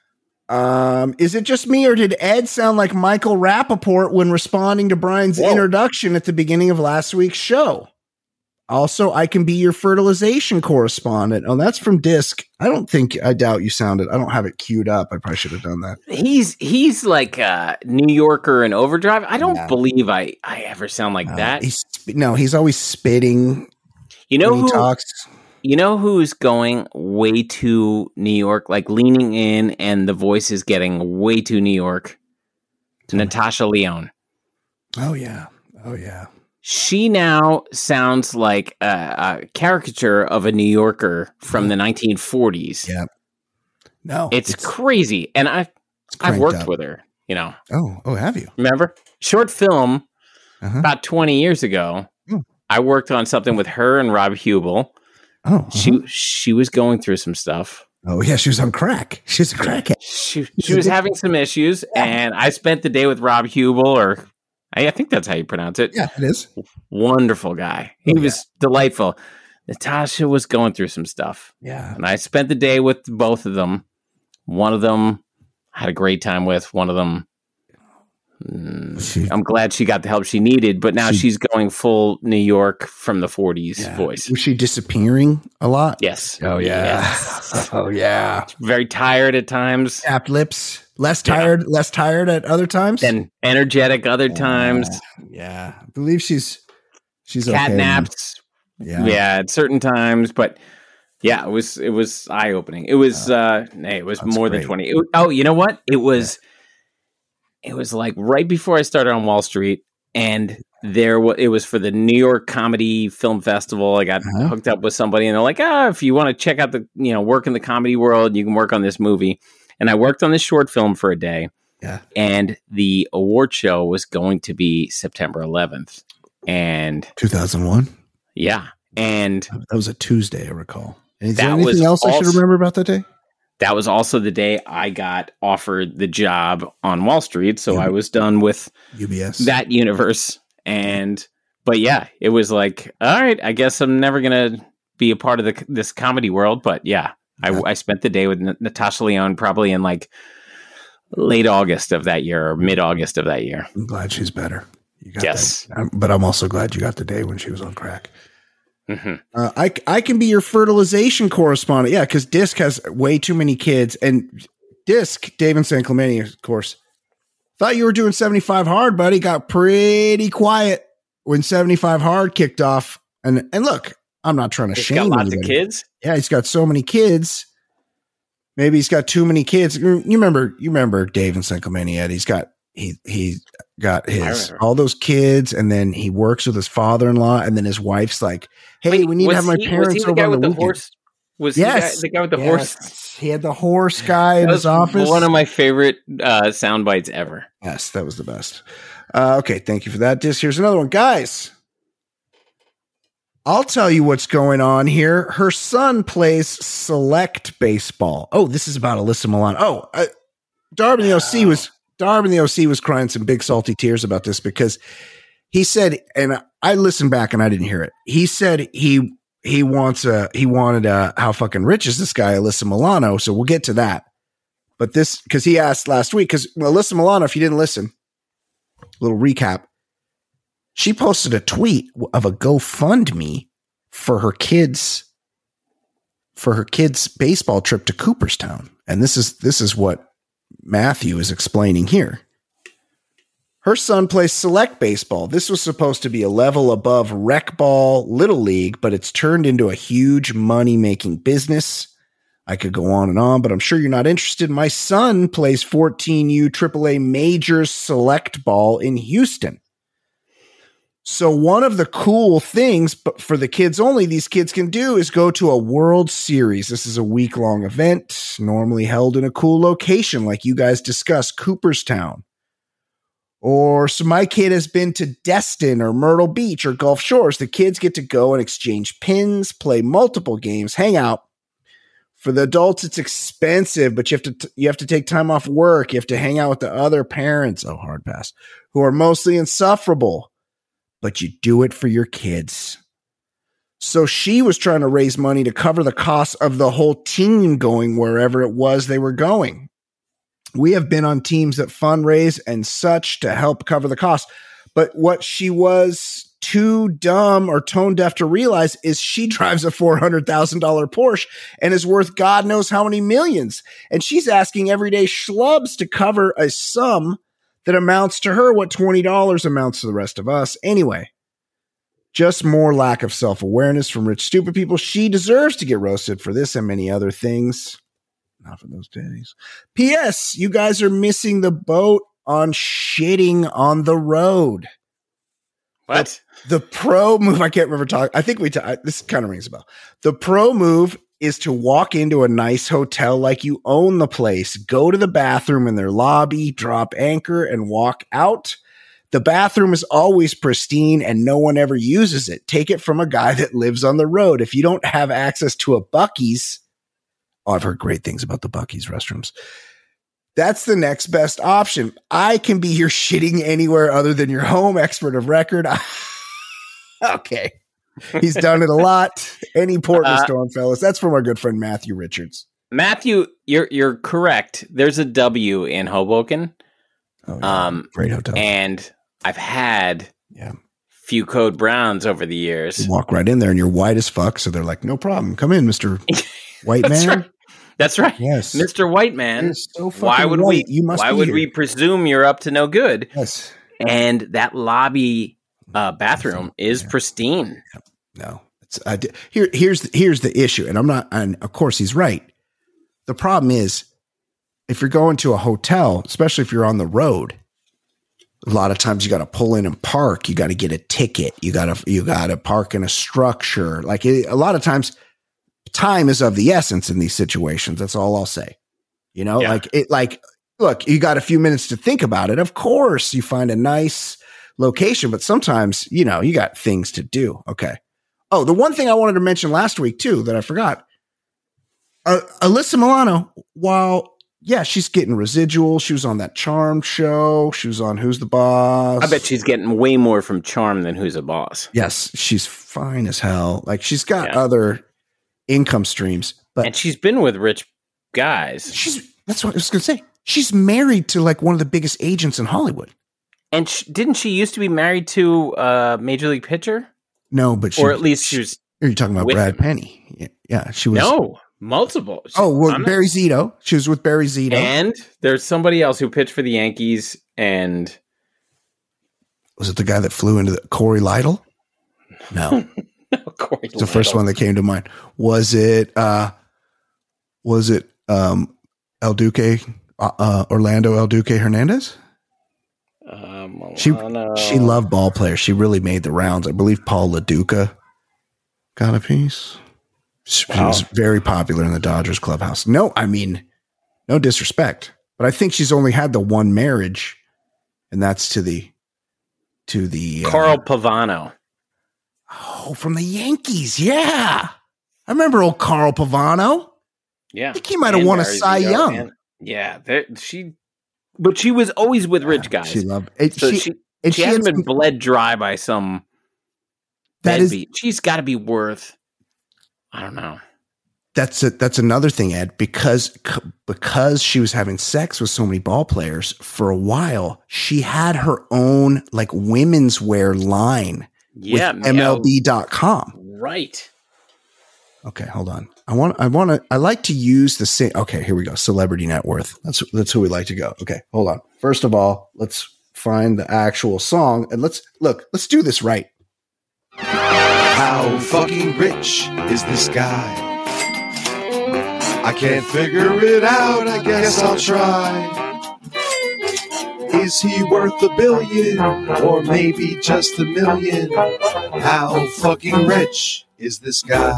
Um, is it just me, or did Ed sound like Michael Rappaport when responding to Brian's Whoa. introduction at the beginning of last week's show? Also, I can be your fertilization correspondent. Oh, that's from Disc. I don't think, I doubt you sounded, I don't have it queued up. I probably should have done that. He's he's like a New Yorker in Overdrive. I don't Yeah. believe I I ever sound like Uh, that. He's, sp- no, he's always spitting You know when he who talks. you know who's going way too New York, like leaning in, and the voice is getting way too New York. Natasha Lyonne. Oh, yeah. Oh, yeah. She now sounds like a, a caricature of a New Yorker from the nineteen forties. Yeah. No, It's, crazy, and I've it's I've cranked worked up. with her. You know, Oh, oh, have you? remember short film Uh-huh. about twenty years ago. Hmm. I worked on something with her and Rob Hubel. Oh, uh-huh. She she was going through some stuff. oh, yeah. She was on crack. She's a crackhead. She she was having some issues, and I spent the day with Rob Hubel, or I, I think that's how you pronounce it. Yeah, it is. Wonderful guy. He Oh, yeah. was delightful. Natasha was going through some stuff, Yeah. and I spent the day with both of them. One of them I had a great time with. One of them, mm, She- I'm glad she got the help she needed, but now She- she's going full New York from the forties Yeah. voice. Was she disappearing a lot? Yes. Oh, yeah. Yes. Oh, yeah. Very tired at times, Chapped lips. Less Yeah. tired. Less tired at other times. then energetic other times, Yeah. I believe she's she's cat okay. naps. Yeah. Yeah, at certain times, but yeah, it was it was eye opening. It was uh hey, it was That's more than great. twenty. It- oh, you know what? It was it was like right before I started on Wall Street, and there was it was for the New York Comedy Film Festival. I got Uh-huh. hooked up with somebody, and they're like, "Ah, if you want to check out the you know work in the comedy world, you can work on this movie." And I worked on this short film for a day. Yeah. And the award show was going to be September eleventh, and two thousand one. yeah, and That was a Tuesday, I recall. Is That there anything was else I should also- remember about that day? that was also the day I got offered the job on Wall Street. So I was done with U B S, that universe. And, but yeah, it was like, all right, I guess I'm never going to be a part of the, this comedy world. But yeah, Yeah. I, I spent the day with N- Natasha Lyonne probably in like late August of that year or mid August of that year. I'm glad she's better. You got Yes. that. Um, but I'm also glad you got the day when she was on crack. Mm-hmm. Uh, I I can be your fertilization correspondent. Yeah, because Disc has way too many kids, and Disc Dave and San Clemente, of course, thought you were doing seventy-five hard, buddy. Got pretty quiet when seventy-five hard kicked off. And and look, I'm not trying to He's shame got lots anybody. of kids. Yeah, he's got so many kids. Maybe he's got too many kids. You remember, you remember Dave and San Clemente, Ed. He's got he he got his remember. all those kids, and then he works with his father-in-law, and then his wife's like, "Hey, Wait, we need to was have my he- was parents he the over guy on the with the weekend." horse? Was Yes, he the guy, the guy with the Yes. horse? He had the horse guy in That his was office. one of my favorite uh, sound bites ever. Yes, that was the best. Uh, okay, thank you for that. Dis, here's another one, guys. I'll tell you what's going on here. Her son plays select baseball. Oh, this is about Alyssa Milano. Oh, uh, Darby the O C was Darby the O C was crying some big salty tears about this because he said, and I listened back and I didn't hear it. He said he he wants a he wanted a how fucking rich is this guy Alyssa Milano? So we'll get to that. But this because he asked last week because Alyssa Milano, if you didn't listen, little recap. She posted a tweet of a GoFundMe for her kids for her kids' baseball trip to Cooperstown. And this is this is what Matthew is explaining here. Her son plays select baseball. This was supposed to be a level above rec ball, little league, but it's turned into a huge money-making business. I could go on and on, but I'm sure you're not interested. My son plays fourteen U triple A Majors select ball in Houston. So one of the cool things, but for the kids only, these kids can do is go to a World Series. This is a week-long event, normally held in a cool location, like you guys discussed, Cooperstown. Or so my kid has been to Destin or Myrtle Beach or Gulf Shores. The kids get to go and exchange pins, play multiple games, hang out. For the adults, it's expensive, but you have to t- you have to take time off work. You have to hang out with the other parents. Oh, hard pass. Who are mostly insufferable. But you do it for your kids. So she was trying to raise money to cover the cost of the whole team going wherever it was they were going. We have been on teams that fundraise and such to help cover the cost. But what she was too dumb or tone deaf to realize is she drives a four hundred thousand dollars Porsche and is worth God knows how many millions. And she's asking everyday schlubs to cover a sum that amounts to her what twenty dollars amounts to the rest of us. Anyway, just more lack of self-awareness from rich, stupid people. She deserves to get roasted for this and many other things. Not for those daddies. P S. You guys are missing the boat on shitting on the road. What? The, the pro move, I can't remember talking. I think we, ta- this kind of rings a bell. The pro move is to walk into a nice hotel like you own the place, go to the bathroom in their lobby, drop anchor, and walk out. The bathroom is always pristine and no one ever uses it. Take it from a guy that lives on the road. If you don't have access to a Buc-ee's, oh, I've heard great things about the Buc-ee's restrooms. That's the next best option. I can be your shitting anywhere other than your home expert of record. Okay. He's done it a lot. Any port in a Uh, storm, fellas. That's from our good friend Matthew Richards. Matthew, you're you're correct. There's a W in Hoboken. Oh, yeah. Um, Great hotel. and I've had Yeah. few Code Browns over the years. You walk right in there and you're white as fuck. So they're like, no problem. Come in, Mister White That's Man. right. That's right. Yes. Mister White Man. You're so fucking Why would white. we You must why be would here. we presume you're up to no good? Yes. And that lobby uh, bathroom is Yeah. pristine. No. It's, I, di- here, here's, the, here's the issue. And I'm not, and of course he's right. The problem is if you're going to a hotel, especially if you're on the road, a lot of times you got to pull in and park. You got to get a ticket. You got to, you got to park in a structure. Like it, a lot of times time is of the essence in these situations. That's all I'll say. You know, Yeah. like it, like, look, you got a few minutes to think about it. Of course you find a nice location, but sometimes, you know, you got things to do. Okay. Oh, the one thing I wanted to mention last week too, that I forgot. uh, Alyssa Milano, while yeah, she's getting residual. She was on that Charmed show. She was on Who's the Boss. I bet she's getting way more from Charm than Who's a Boss. Yes, she's fine as hell. Like she's got Yeah. other income streams, but And she's been with rich guys. she's that's what I was gonna say. She's married to like one of the biggest agents in Hollywood. And sh- didn't she used to be married to a Major League pitcher? No, but she, Or at least she was. Are you talking about with Brad him. Penny? Yeah, yeah, she was. No, multiple. Oh, well, I'm not- Barry Zito. She was with Barry Zito. And there's somebody else who pitched for the Yankees, and Was it the guy that flew into the Corey Lytle? No, Corey it's the first Lytle. one that came to mind. Was it? uh Was it um El Duque? Uh, uh, Orlando El Duque Hernandez? Um, She Milano. she loved ball players. She really made the rounds. I believe Paul LaDuca got a piece. She Wow. was very popular in the Dodgers clubhouse. No, I mean, no disrespect, but I think she's only had the one marriage, and that's to the to the uh, Carl Pavano. oh, from the Yankees. Yeah, I remember old Carl Pavano. Yeah, I think he might have And won a Barry Cy Zito, Young. and- yeah, there- she, but she was always with rich guys. She loved it. so she, she, and she, she hasn't had been some- bled dry by some That is- deadbeat. She's got to be worth. I don't know. That's a, that's another thing, Ed, because because she was having sex with so many ball players for a while. She had her own like women's wear line Yeah, with M L B dot com. Right. Okay, hold on. I want I want to I like to use the same. Okay, here we go. Celebrity net worth. That's that's who we like to go. Okay, hold on. First of all, let's find the actual song and let's look. Let's do this right. How fucking rich is this guy? I can't figure it out, I guess I'll try. Is he worth a billion, or maybe just a million? How fucking rich is this guy?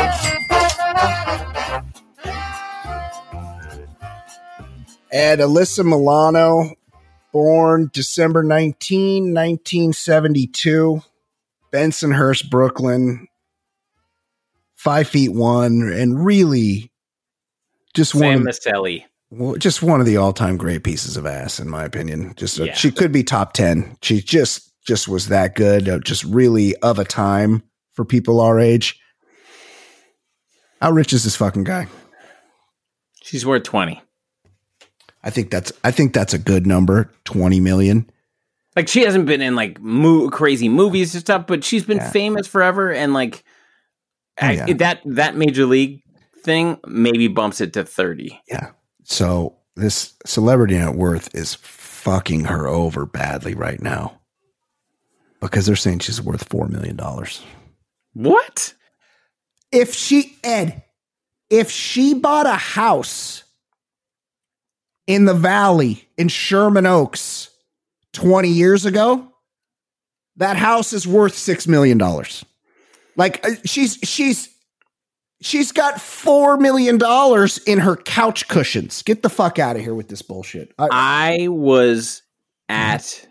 And Alyssa Milano, born December nineteenth, nineteen seventy-two, Bensonhurst, Brooklyn, five feet one, and really just Sam one, Maselli. well, just one of the all-time great pieces of ass, in my opinion. Just a- Yeah. she could be top ten. She just just was that good, uh, just really of a time for people our age. How rich is this fucking guy? She's worth twenty. I think that's I think that's a good number, twenty million. Like she hasn't been in like mo- crazy movies and stuff, but she's been Yeah. famous forever. And like Oh, I- yeah. that that major league thing maybe bumps it to thirty. Yeah. So this celebrity net worth is fucking her over badly right now because they're saying she's worth four million dollars. What? If she, Ed, if she bought a house in the Valley in Sherman Oaks twenty years ago, that house is worth six million dollars. Like uh, she's, she's, She's got four million dollars in her couch cushions. Get the fuck out of here with this bullshit. I, I was at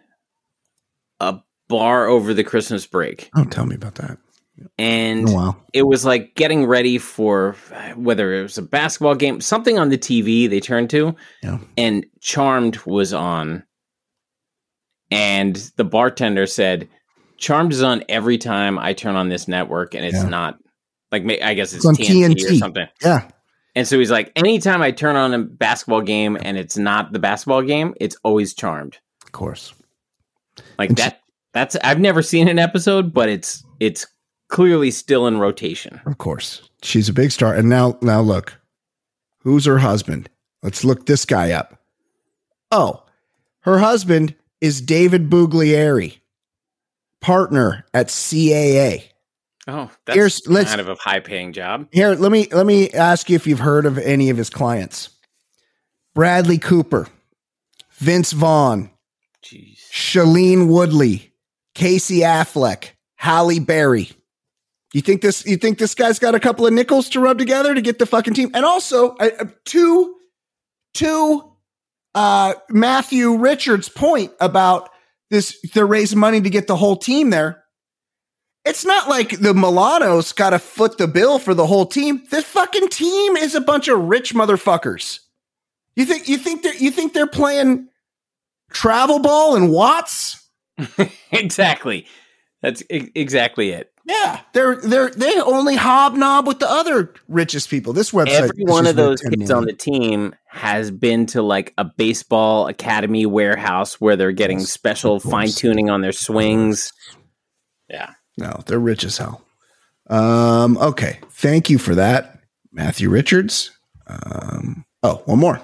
a bar over the Christmas break, oh, tell me about that. and Oh, wow. it was like getting ready for whether it was a basketball game, something on the T V they turned to, Yeah. and Charmed was on, and the bartender said, "Charmed is on every time I turn on this network, and it's Yeah. not like ma- I guess it's, It's on T N T, or T N T. something." Yeah. And so he's like, anytime I turn on a basketball game and it's not the basketball game, it's always Charmed. Of course. Like And she- that. That's I've never seen an episode, but it's it's clearly still in rotation. Of course. She's a big star. And now, now look, who's her husband? Let's look this guy up. Oh, her husband is David Buglieri, partner at C A A. Oh, that's Here's- let's- kind of a high paying job. Here, let me let me ask you if you've heard of any of his clients. Bradley Cooper, Vince Vaughn, Jeez. Shailene Woodley, Casey Affleck, Halle Berry. You think this? You think this guy's got a couple of nickels to rub together to get the fucking team? And also, uh, uh, to to uh, Matthew Richards' point about this, they're raising money to get the whole team there. it's not like the Milanos got to foot the bill for the whole team. This fucking team is a bunch of rich motherfuckers. You think you think they're you think they're playing travel ball and Watts? Exactly. That's I- exactly it. Yeah, they're they're they only hobnob with the other richest people. This website, every one of those kids on the team has been to like a baseball academy warehouse where they're getting yes, special fine tuning on their swings. Yeah, no, they're rich as hell. Um, okay, thank you for that, Matthew Richards. Um, oh, one more,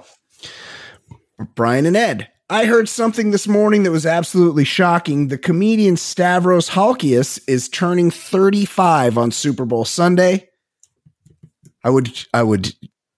Brian and Ed. I heard something this morning that was absolutely shocking. The comedian Stavros Halkias is turning thirty-five on Super Bowl Sunday. I would, I would,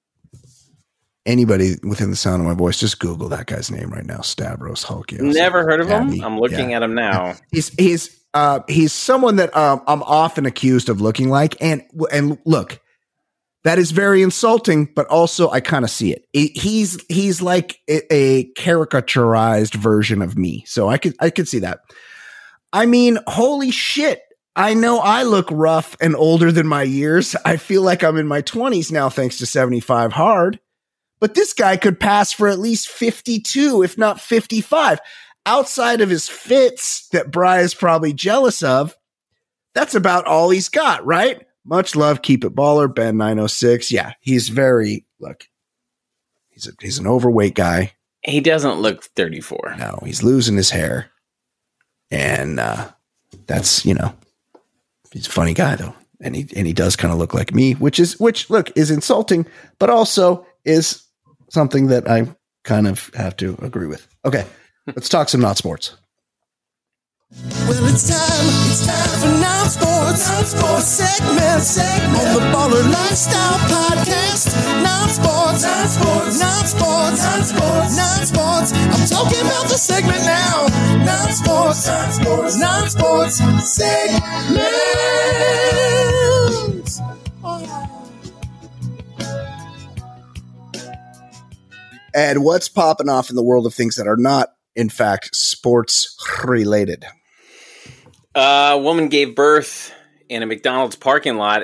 anybody within the sound of my voice, just Google that guy's name right now, Stavros Halkias. Never heard of him. I'm looking yeah. at him now. He's he's uh, he's someone that um, I'm often accused of looking like, and and look. That is very insulting, but also I kind of see it. it. He's he's like a, a caricaturized version of me, so I could I could see that. I mean, holy shit! I know I look rough and older than my years. I feel like I'm in my twenties now, thanks to seventy-five hard. But this guy could pass for at least fifty-two, if not fifty-five. Outside of his fits that Bri is probably jealous of, that's about all he's got, right? Much love, keep it baller, Ben nine oh six. Yeah, he's very, look, he's a, he's an overweight guy. He doesn't look thirty-four. No, he's losing his hair. And uh, that's, you know, he's a funny guy though. And he and he does kind of look like me, which is, which look, is insulting, but also is something that I kind of have to agree with. Okay, let's talk some not sports. Well, it's time, it's time for non-sports, non-sports segment, segment on the Baller Lifestyle Podcast. Non-sports, non-sports, non-sports, non-sports, non-sports. I'm talking about the segment now. Non-sports, non-sports, non-sports segment. Oh. Ed, what's popping off in the world of things that are not, in fact, sports related? A uh, woman gave birth in a McDonald's parking lot.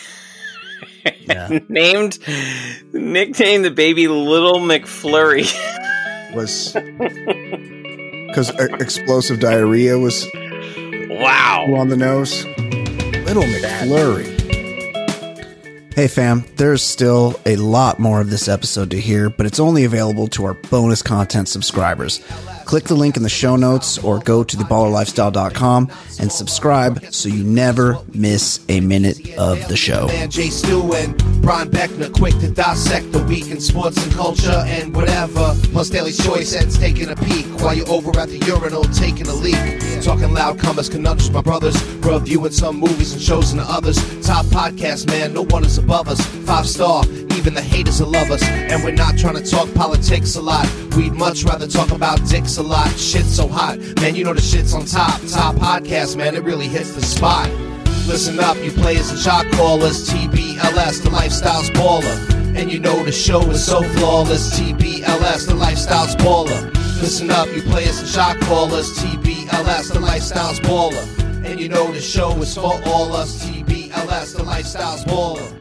Yeah. Named, nicknamed the baby Little McFlurry. Was because explosive diarrhea was wow on the nose. Little McFlurry. Hey fam, there's still a lot more of this episode to hear, but it's only available to our bonus content subscribers. Click the link in the show notes or go to the baller lifestyle dot com and subscribe so you never miss a minute of the show. Man, Jay Stu and Brian Beckner, quick to dissect the week in sports and culture and whatever. Plus Daily Choice Ed's taking a peek while you're over at the urinal taking a leak. Talking loud comers, conundrums, my brothers, reviewing some movies and shows and others. Top podcast, man, no one is above us. Five star, even the haters will love us. And we're not trying to talk politics a lot. We'd much rather talk about dicks a lot. Shit's so hot, man, you know the shit's on top. Top podcast, man, it really hits the spot. Listen up, you players and shot callers. T B L S, the lifestyle's baller. And you know the show is so flawless. T B L S, the lifestyle's baller. Listen up, you players and shot callers. T B L S, the lifestyle's baller. And you know the show is for all us. T B L S, the lifestyle's baller.